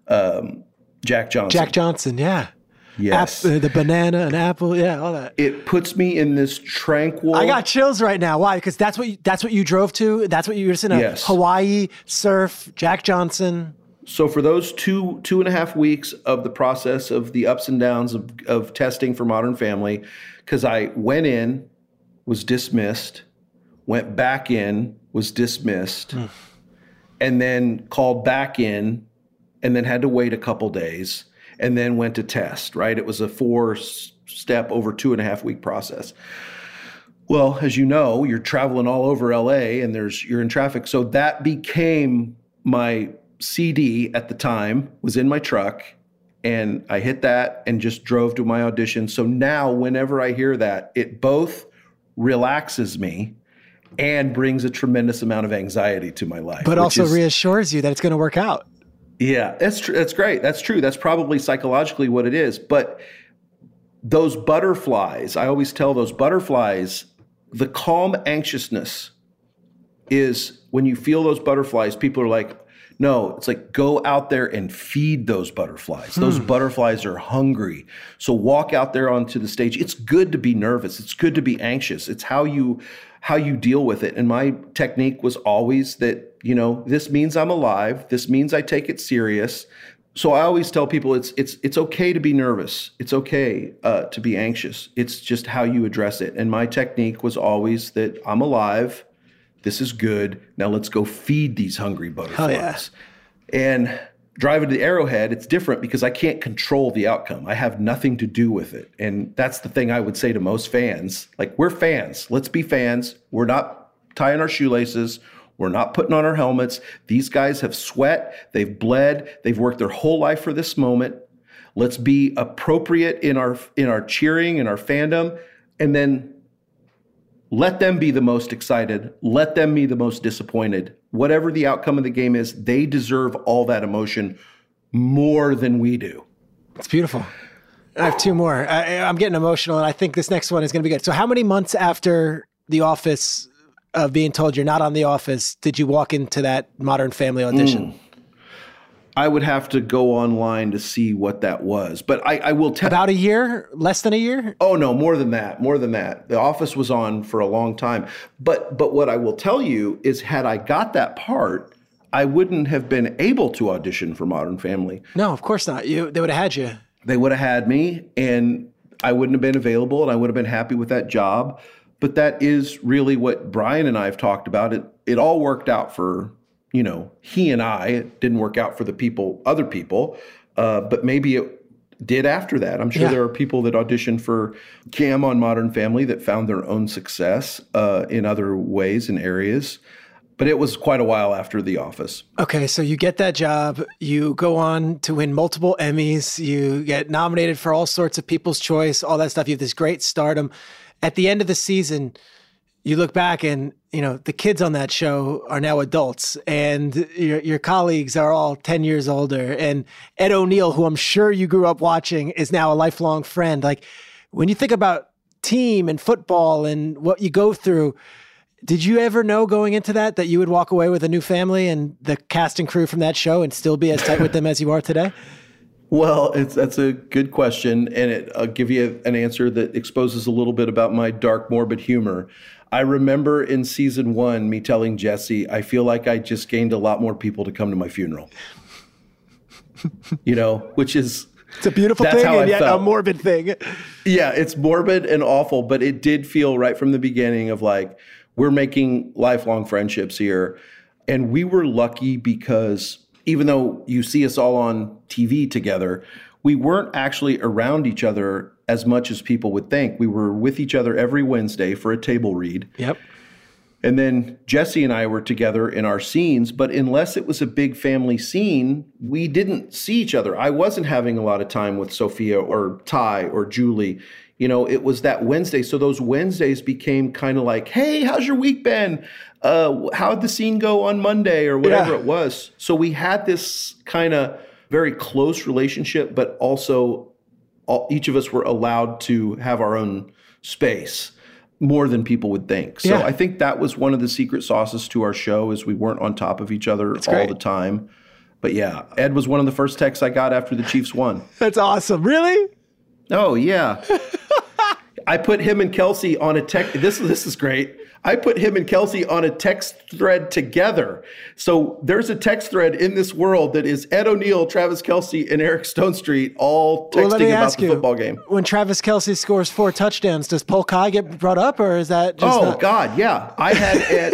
Jack Johnson. Jack Johnson, yeah. Yes. The banana and apple, yeah, all that. It puts me in this tranquil. I got chills right now. Why? Because that's what you drove to. That's what you were listening to. Yes. Hawaii, surf, Jack Johnson. So for those two and a half weeks of the process of the ups and downs of testing for Modern Family, because I went in, was dismissed, went back in, was dismissed, and then called back in, and then had to wait a couple days, and then went to test, right? It was a 4-step over 2.5 week process. Well, as you know, you're traveling all over LA and you're in traffic. So that became my CD at the time, was in my truck. And I hit that and just drove to my audition. So now whenever I hear that, it both relaxes me and brings a tremendous amount of anxiety to my life. But also reassures you that it's going to work out. Yeah, that's true. That's great. That's true. That's probably psychologically what it is. But those butterflies, I always tell those butterflies, the calm anxiousness is when you feel those butterflies, people are like, no, it's like, go out there and feed those butterflies. Those butterflies are hungry. So walk out there onto the stage. It's good to be nervous. It's good to be anxious. It's how you deal with it. And my technique was always that, this means I'm alive. This means I take it serious. So I always tell people it's okay to be nervous. It's okay to be anxious. It's just how you address it. And my technique was always that I'm alive. This is good. Now let's go feed these hungry butterflies. Yeah. And driving to the Arrowhead, it's different because I can't control the outcome. I have nothing to do with it. And that's the thing I would say to most fans. Like, we're fans. Let's be fans. We're not tying our shoelaces. We're not putting on our helmets. These guys have sweat. They've bled. They've worked their whole life for this moment. Let's be appropriate in our cheering and our fandom. And then let them be the most excited. Let them be the most disappointed. Whatever the outcome of the game is, they deserve all that emotion more than we do. It's beautiful. I have two more. I'm getting emotional, and I think this next one is going to be good. So how many months after The Office, of being told you're not on The Office, did you walk into that Modern Family audition? I would have to go online to see what that was. But I will tell. About a year? Less than a year? Oh, no, more than that. More than that. The Office was on for a long time. But what I will tell you is, had I got that part, I wouldn't have been able to audition for Modern Family. No, of course not. They would have had you. They would have had me, and I wouldn't have been available, and I would have been happy with that job. But that is really what Brian and I have talked about. It all worked out for, he and I. It didn't work out for other people, but maybe it did after that. I'm sure there are people that auditioned for Cam on Modern Family that found their own success in other ways and areas. But it was quite a while after The Office. Okay, so you get that job. You go on to win multiple Emmys. You get nominated for all sorts of People's Choice, all that stuff. You have this great stardom. At the end of the season, you look back and, the kids on that show are now adults, and your colleagues are all 10 years older. And Ed O'Neill, who I'm sure you grew up watching, is now a lifelong friend. Like, when you think about team and football and what you go through, did you ever know going into that you would walk away with a new family and the cast and crew from that show and still be as tight with them as you are today? Well, that's a good question, and I'll give you an answer that exposes a little bit about my dark, morbid humor. I remember in season 1, me telling Jesse, I feel like I just gained a lot more people to come to my funeral. Which is... It's a beautiful thing and yet a morbid thing. Yeah, it's morbid and awful, but it did feel right from the beginning of like, we're making lifelong friendships here. And we were lucky because even though you see us all on TV together, we weren't actually around each other as much as people would think. We were with each other every Wednesday for a table read. Yep. And then Jesse and I were together in our scenes, but unless it was a big family scene, we didn't see each other. I wasn't having a lot of time with Sophia or Ty or Julie. It was that Wednesday. So those Wednesdays became kind of like, hey, how's your week been? How'd the scene go on Monday or whatever it was? So we had this kind of very close relationship, but also each of us were allowed to have our own space more than people would think. So I think that was one of the secret sauces to our show, is we weren't on top of each other all the time. But yeah, Ed was one of the first texts I got after the Chiefs won. That's awesome. Really? Oh, yeah. I put him and Kelsey on a text. This is great. I put him and Kelsey on a text thread together. So there's a text thread in this world that is Ed O'Neill, Travis Kelsey, and Eric Stonestreet all texting about the football game. When Travis Kelsey scores 4 touchdowns, does Polk High get brought up, or is that just God, yeah. I had Ed.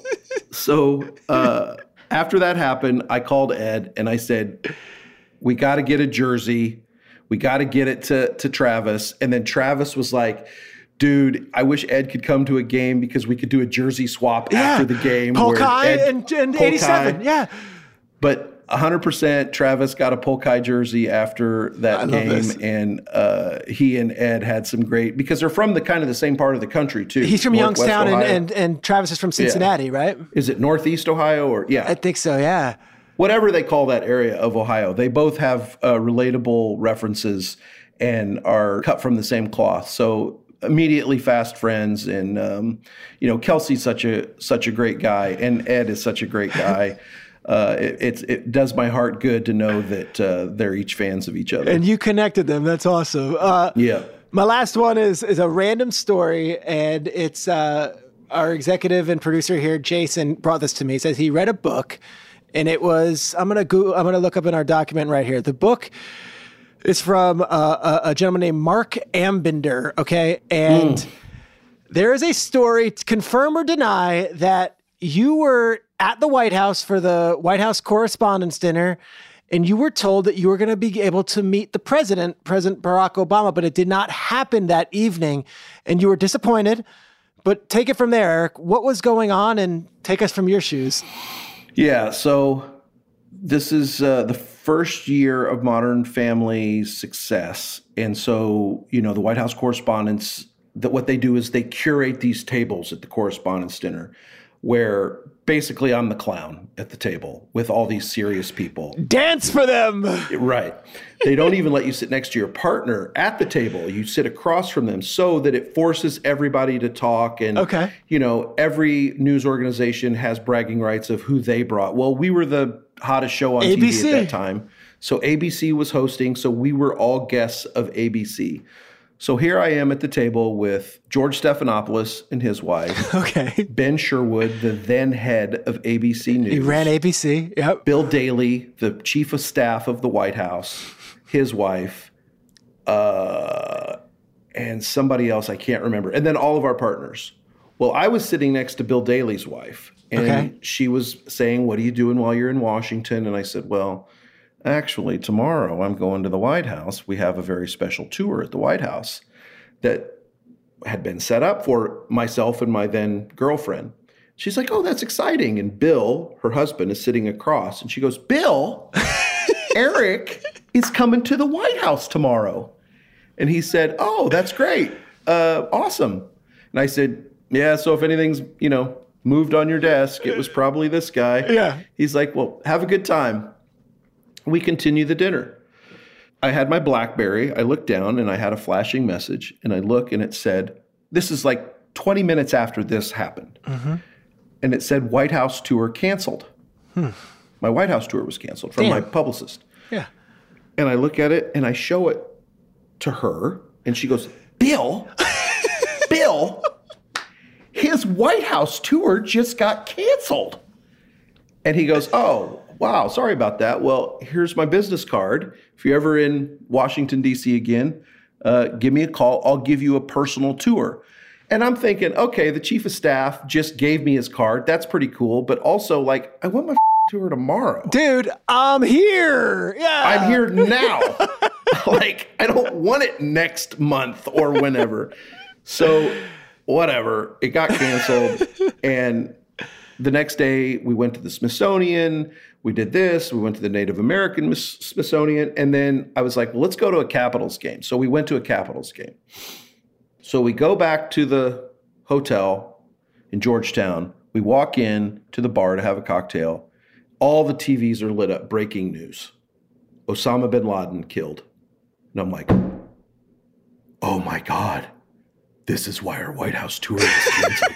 So after that happened, I called Ed and I said, we got to get a jersey. We got to get it to Travis. And then Travis was like, dude, I wish Ed could come to a game because we could do a jersey swap after the game. Polk High and 87, yeah. But 100% Travis got a Polk High jersey after that game. And he and Ed had some great, because they're from the same part of the country too. He's from Youngstown and Travis is from Cincinnati, right? Is it Northeast Ohio or I think so, yeah. Whatever they call that area of Ohio, they both have relatable references. and are cut from the same cloth. So immediately fast friends. And, Kelsey's such a great guy, and Ed is such a great guy. It does my heart good to know that they're each fans of each other. And you connected them. That's awesome. Yeah. My last one is a random story, and it's our executive and producer here, Jason, brought this to me. He says he read a book, and it was I'm gonna look up in our document right here. The book is from a gentleman named Mark Ambinder. Okay, and there is a story, confirm or deny, that you were at the White House for the White House Correspondents' Dinner, and you were told that you were going to be able to meet the President Barack Obama, but it did not happen that evening, and you were disappointed. But take it from there, Eric. What was going on, and take us from your shoes. Yeah, so this is the first year of Modern Family's success. And so, the White House correspondents, what they do is they curate these tables at the Correspondents' Dinner where basically I'm the clown at the table with all these serious people. Dance for them! Right. They don't even let you sit next to your partner at the table. You sit across from them so that it forces everybody to talk. And, every news organization has bragging rights of who they brought. Well, we were the hottest show on ABC. TV at that time. So ABC was hosting. So we were all guests of ABC. So here I am at the table with George Stephanopoulos and his wife. Okay. Ben Sherwood, the then head of ABC News. He ran ABC. Yep. Bill Daley, the chief of staff of the White House, his wife, and somebody else I can't remember. And then all of our partners. Well, I was sitting next to Bill Daley's wife, and she was saying, "What are you doing while you're in Washington?" And I said, "Well, actually, tomorrow I'm going to the White House. We have a very special tour at the White House that had been set up for myself and my then girlfriend." She's like, "Oh, that's exciting." And Bill, her husband, is sitting across. And she goes, "Bill, Eric is coming to the White House tomorrow." And he said, "Oh, that's great. Awesome." And I said, "Yeah, so if anything's, moved on your desk, it was probably this guy." Yeah. He's like, "Well, have a good time." We continue the dinner. I had my BlackBerry. I looked down and I had a flashing message, and I look and it said, this is like 20 minutes after this happened. Mm-hmm. And it said White House tour canceled. My White House tour was canceled from my publicist. Yeah. And I look at it and I show it to her, and she goes, Bill, his White House tour just got canceled. And he goes, "Oh, wow, sorry about that. Well, here's my business card. If you're ever in Washington, D.C. again, give me a call. I'll give you a personal tour." And I'm thinking, okay, the chief of staff just gave me his card. That's pretty cool. But also, I want my tour tomorrow. Dude, I'm here. Yeah. I'm here now. I don't want it next month or whenever. So, whatever. It got canceled. And the next day, we went to the Smithsonian. We did this. We went to the Native American Smithsonian. And then I was like, well, let's go to a Capitals game. So we went to a Capitals game. So we go back to the hotel in Georgetown. We walk in to the bar to have a cocktail. All the TVs are lit up. Breaking news. Osama bin Laden killed. And I'm like, oh my God, this is why our White House tour was canceled.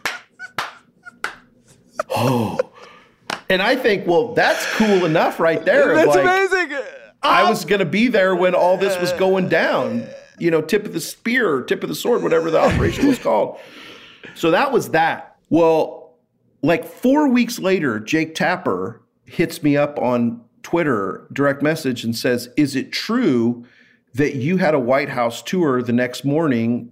Oh, and I think, well, that's cool enough right there. That's amazing. I was going to be there when all this was going down, tip of the spear, tip of the sword, whatever the operation was called. So that was that. Well, 4 weeks later, Jake Tapper hits me up on Twitter, direct message, and says, is it true that you had a White House tour the next morning,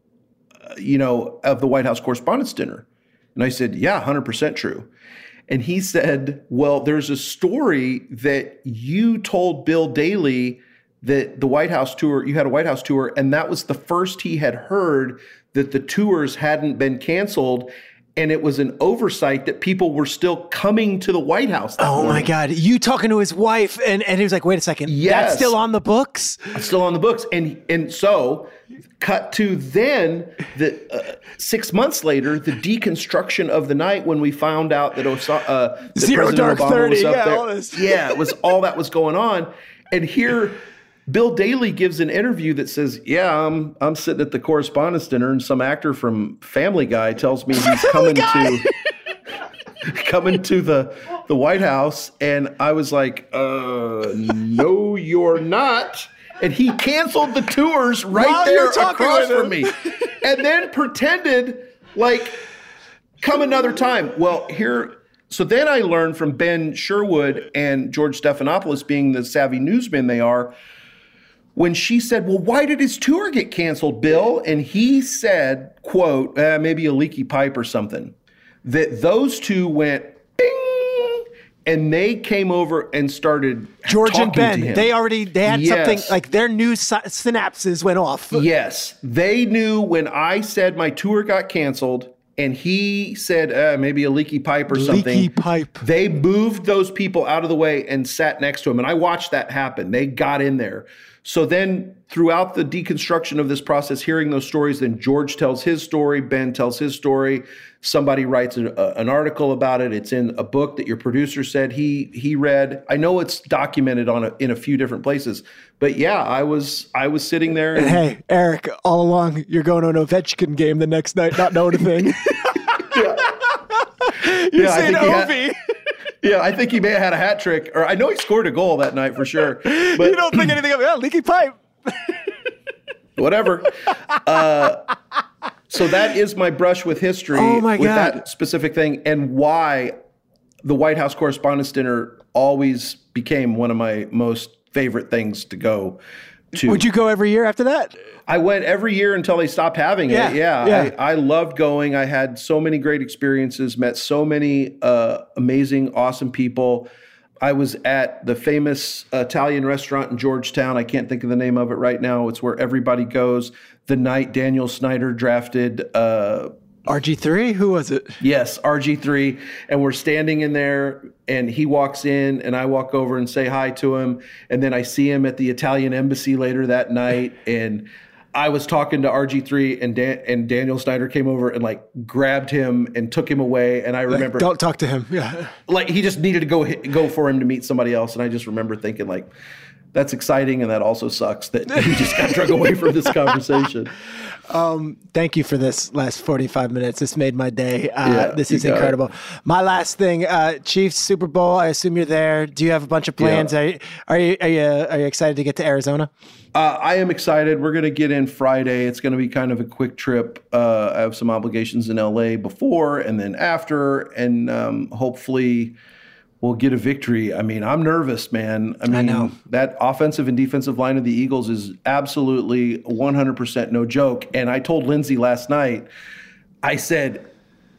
of the White House Correspondents' Dinner? And I said, yeah, 100% true. And he said, well, there's a story that you told Bill Daley that the White House tour, you had a White House tour, and that was the first he had heard that the tours hadn't been canceled. And it was an oversight that people were still coming to the White House. Oh my God. You talking to his wife, and he was like, wait a second. Yes. That's still on the books? It's still on the books. And so cut to then, 6 months later, the deconstruction of the night when we found out that Zero President Dark Obama 30, was up there. all this. Yeah, it was all that was going on. And here Bill Daly gives an interview that says, yeah, I'm sitting at the correspondence dinner and some actor from Family Guy tells me he's coming to the White House. And I was like, no, you're not. And he canceled the tours right there across from me and then pretended like, come another time. Well, so then I learned from Ben Sherwood and George Stephanopoulos, being the savvy newsmen they are, when she said, well, why did his tour get canceled, Bill? And he said, quote, maybe a leaky pipe or something. That those two went bing, and they came over and started George talking and Ben, to him. they had something, like their news synapses went off. Yes. They knew when I said my tour got canceled, and he said maybe a leaky pipe or something. Leaky pipe. They moved those people out of the way and sat next to him. And I watched that happen. They got in there. So then throughout the deconstruction of this process, hearing those stories, then George tells his story, Ben tells his story. Somebody writes an article about it. It's in a book that your producer said he read. I know it's documented in a few different places. But yeah, I was sitting there. And hey, Eric, all along, you're going to an Ovechkin game the next night, not knowing a thing. You're saying Ovi. Yeah, I think he may have had a hat trick, or I know he scored a goal that night for sure. But you don't think anything of it. Leaky pipe. Whatever. So that is my brush with history with that specific thing, and why the White House Correspondents' Dinner always became one of my most favorite things to go to. Would you go every year after that? I went every year until they stopped having it. Yeah. I loved going. I had so many great experiences, met so many amazing, awesome people. I was at the famous Italian restaurant in Georgetown. I can't think of the name of it right now. It's where everybody goes the night Daniel Snyder drafted RG3? Who was it? Yes, RG3. And we're standing in there, and he walks in, and I walk over and say hi to him. And then I see him at the Italian embassy later that night. And I was talking to RG3, and Daniel Snyder came over and like grabbed him and took him away. And I remember, don't talk to him. Yeah, like he just needed to go for him to meet somebody else. And I just remember thinking like, that's exciting, and that also sucks that he just got drug away from this conversation. Thank you for this last 45 minutes. This made my day. This is incredible. My last thing, Chiefs Super Bowl. I assume you're there. Do you have a bunch of plans? Yeah. Are you excited to get to Arizona? I am excited. We're going to get in Friday. It's going to be kind of a quick trip. I have some obligations in LA before and then after, and hopefully we'll get a victory. I mean, I'm nervous, man. I know. That offensive and defensive line of the Eagles is absolutely 100% no joke. And I told Lindsay last night, I said,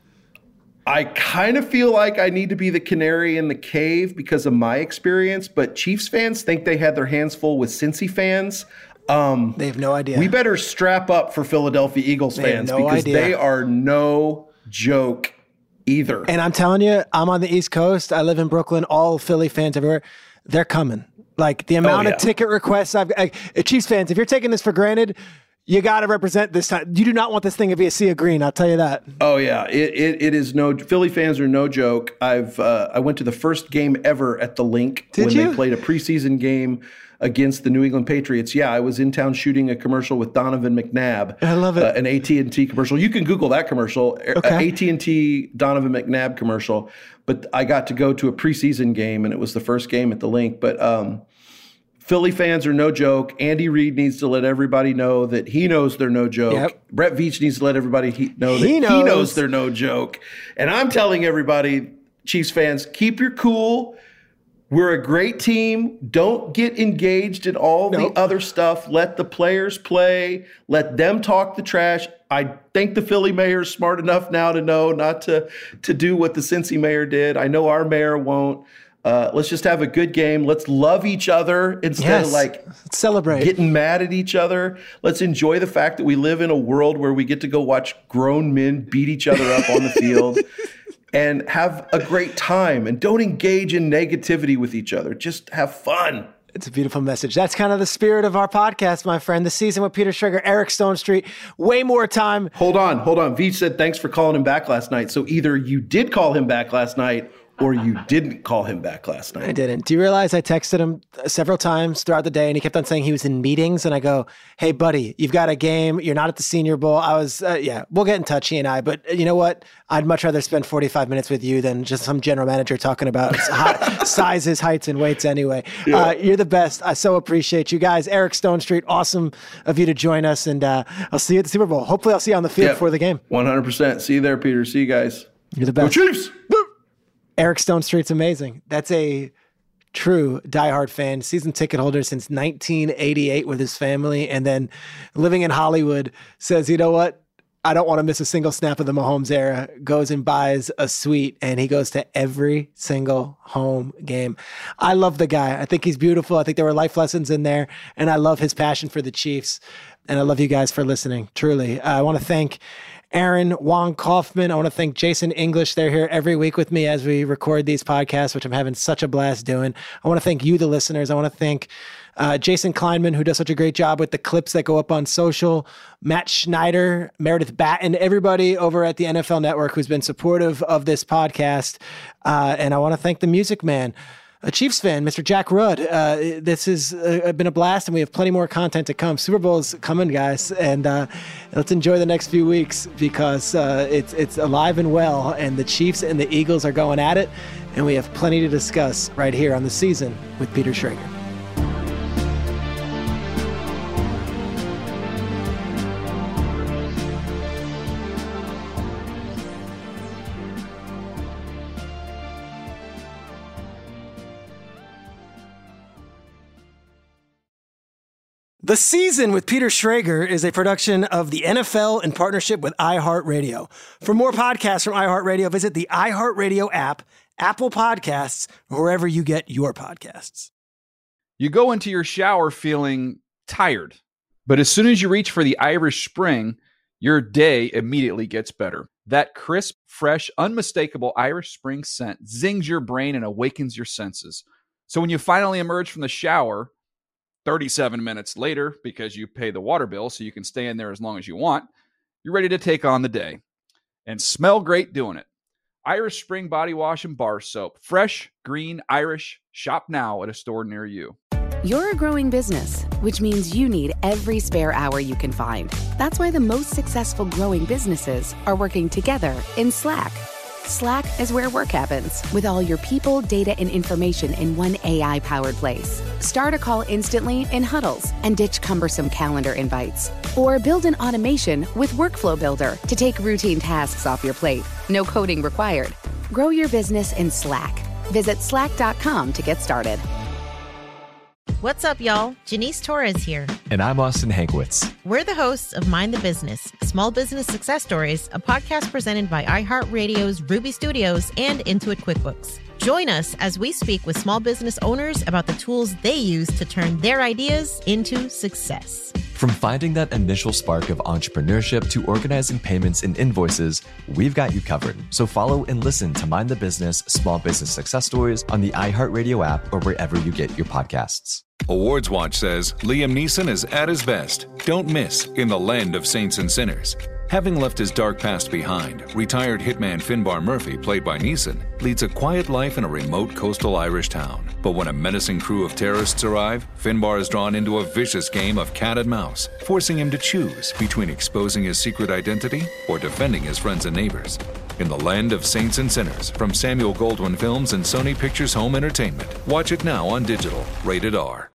I kind of feel like I need to be the canary in the cave because of my experience, but Chiefs fans think they had their hands full with Cincy fans. They have no idea. We better strap up for Philadelphia Eagles fans because they are no joke either. And I'm telling you, I'm on the East Coast. I live in Brooklyn. All Philly fans everywhere, they're coming. Like the amount of ticket requests Chiefs fans, if you're taking this for granted, you got to represent this time. You do not want this thing to be a sea of green. I'll tell you that. Oh yeah, it is no. Philly fans are no joke. I went to the first game ever at the Link when they played a preseason game against the New England Patriots. Yeah, I was in town shooting a commercial with Donovan McNabb. I love it. An AT&T commercial. You can Google that commercial. Okay. AT&T Donovan McNabb commercial. But I got to go to a preseason game, and it was the first game at the Link. But Philly fans are no joke. Andy Reid needs to let everybody know that he knows they're no joke. Yep. Brett Veach needs to let everybody know that he knows they're no joke. And I'm telling everybody, Chiefs fans, keep your cool. We're a great team. Don't get engaged in all the other stuff. Let the players play. Let them talk the trash. I think the Philly mayor is smart enough now to know not to do what the Cincy mayor did. I know our mayor won't. Let's just have a good game. Let's love each other instead of let's celebrate getting mad at each other. Let's enjoy the fact that we live in a world where we get to go watch grown men beat each other up on the field. And have a great time, and don't engage in negativity with each other. Just have fun. It's a beautiful message. That's kind of the spirit of our podcast, my friend. The Season with Peter Schrager, Eric Stonestreet. Way more time. Hold on. Veach said thanks for calling him back last night. So either you did call him back last night, or you didn't call him back last night. I didn't. Do you realize I texted him several times throughout the day and he kept on saying he was in meetings, and I go, hey buddy, you've got a game. You're not at the Senior Bowl. I was, we'll get in touch, he and I, but you know what? I'd much rather spend 45 minutes with you than just some general manager talking about sizes, heights, and weights anyway. Yeah. You're the best. I so appreciate you guys. Eric Stonestreet, awesome of you to join us, and I'll see you at the Super Bowl. Hopefully I'll see you on the field before the game. 100%. See you there, Peter. See you guys. You're the best. Go Chiefs! Eric Stonestreet's amazing. That's a true diehard fan, season ticket holder since 1988 with his family, and then living in Hollywood, says, you know what? I don't want to miss a single snap of the Mahomes era, goes and buys a suite, and he goes to every single home game. I love the guy. I think he's beautiful. I think there were life lessons in there, and I love his passion for the Chiefs, and I love you guys for listening, truly. I want to thank Aaron Wong Kaufman. I want to thank Jason English. They're here every week with me as we record these podcasts, which I'm having such a blast doing. I want to thank you, the listeners. I want to thank Jason Kleinman, who does such a great job with the clips that go up on social, Matt Schneider, Meredith Batten, everybody over at the NFL Network who's been supportive of this podcast. And I want to thank the Music Man, a Chiefs fan, Mr. Jack Rudd. This has been a blast, and we have plenty more content to come. Super Bowl's coming, guys, and let's enjoy the next few weeks because it's alive and well, and the Chiefs and the Eagles are going at it, and we have plenty to discuss right here on The Season with Peter Schrager. The Season with Peter Schrager is a production of the NFL in partnership with iHeartRadio. For more podcasts from iHeartRadio, visit the iHeartRadio app, Apple Podcasts, or wherever you get your podcasts. You go into your shower feeling tired, but as soon as you reach for the Irish Spring, your day immediately gets better. That crisp, fresh, unmistakable Irish Spring scent zings your brain and awakens your senses. So when you finally emerge from the shower 37 minutes later, because you pay the water bill so you can stay in there as long as you want, you're ready to take on the day and smell great doing it. Irish Spring Body Wash and Bar Soap. Fresh, green, Irish. Shop now at a store near you. You're a growing business, which means you need every spare hour you can find. That's why the most successful growing businesses are working together in Slack. Slack is where work happens, with all your people, data, and information in one AI-powered place. Start a call instantly in huddles and ditch cumbersome calendar invites. Or build an automation with Workflow Builder to take routine tasks off your plate. No coding required. Grow your business in Slack. Visit slack.com to get started. What's up, y'all? Janice Torres here. And I'm Austin Hankwitz. We're the hosts of Mind the Business, Small Business Success Stories, a podcast presented by iHeartRadio's Ruby Studios and Intuit QuickBooks. Join us as we speak with small business owners about the tools they use to turn their ideas into success. From finding that initial spark of entrepreneurship to organizing payments and invoices, we've got you covered. So follow and listen to Mind the Business, Small Business Success Stories on the iHeartRadio app or wherever you get your podcasts. Awards Watch says Liam Neeson is at his best. Don't miss In the Land of Saints and Sinners. Having left his dark past behind, retired hitman Finbar Murphy, played by Neeson, leads a quiet life in a remote coastal Irish town. But when a menacing crew of terrorists arrive, Finbar is drawn into a vicious game of cat and mouse, forcing him to choose between exposing his secret identity or defending his friends and neighbors. In the Land of Saints and Sinners, from Samuel Goldwyn Films and Sony Pictures Home Entertainment. Watch it now on digital. Rated R.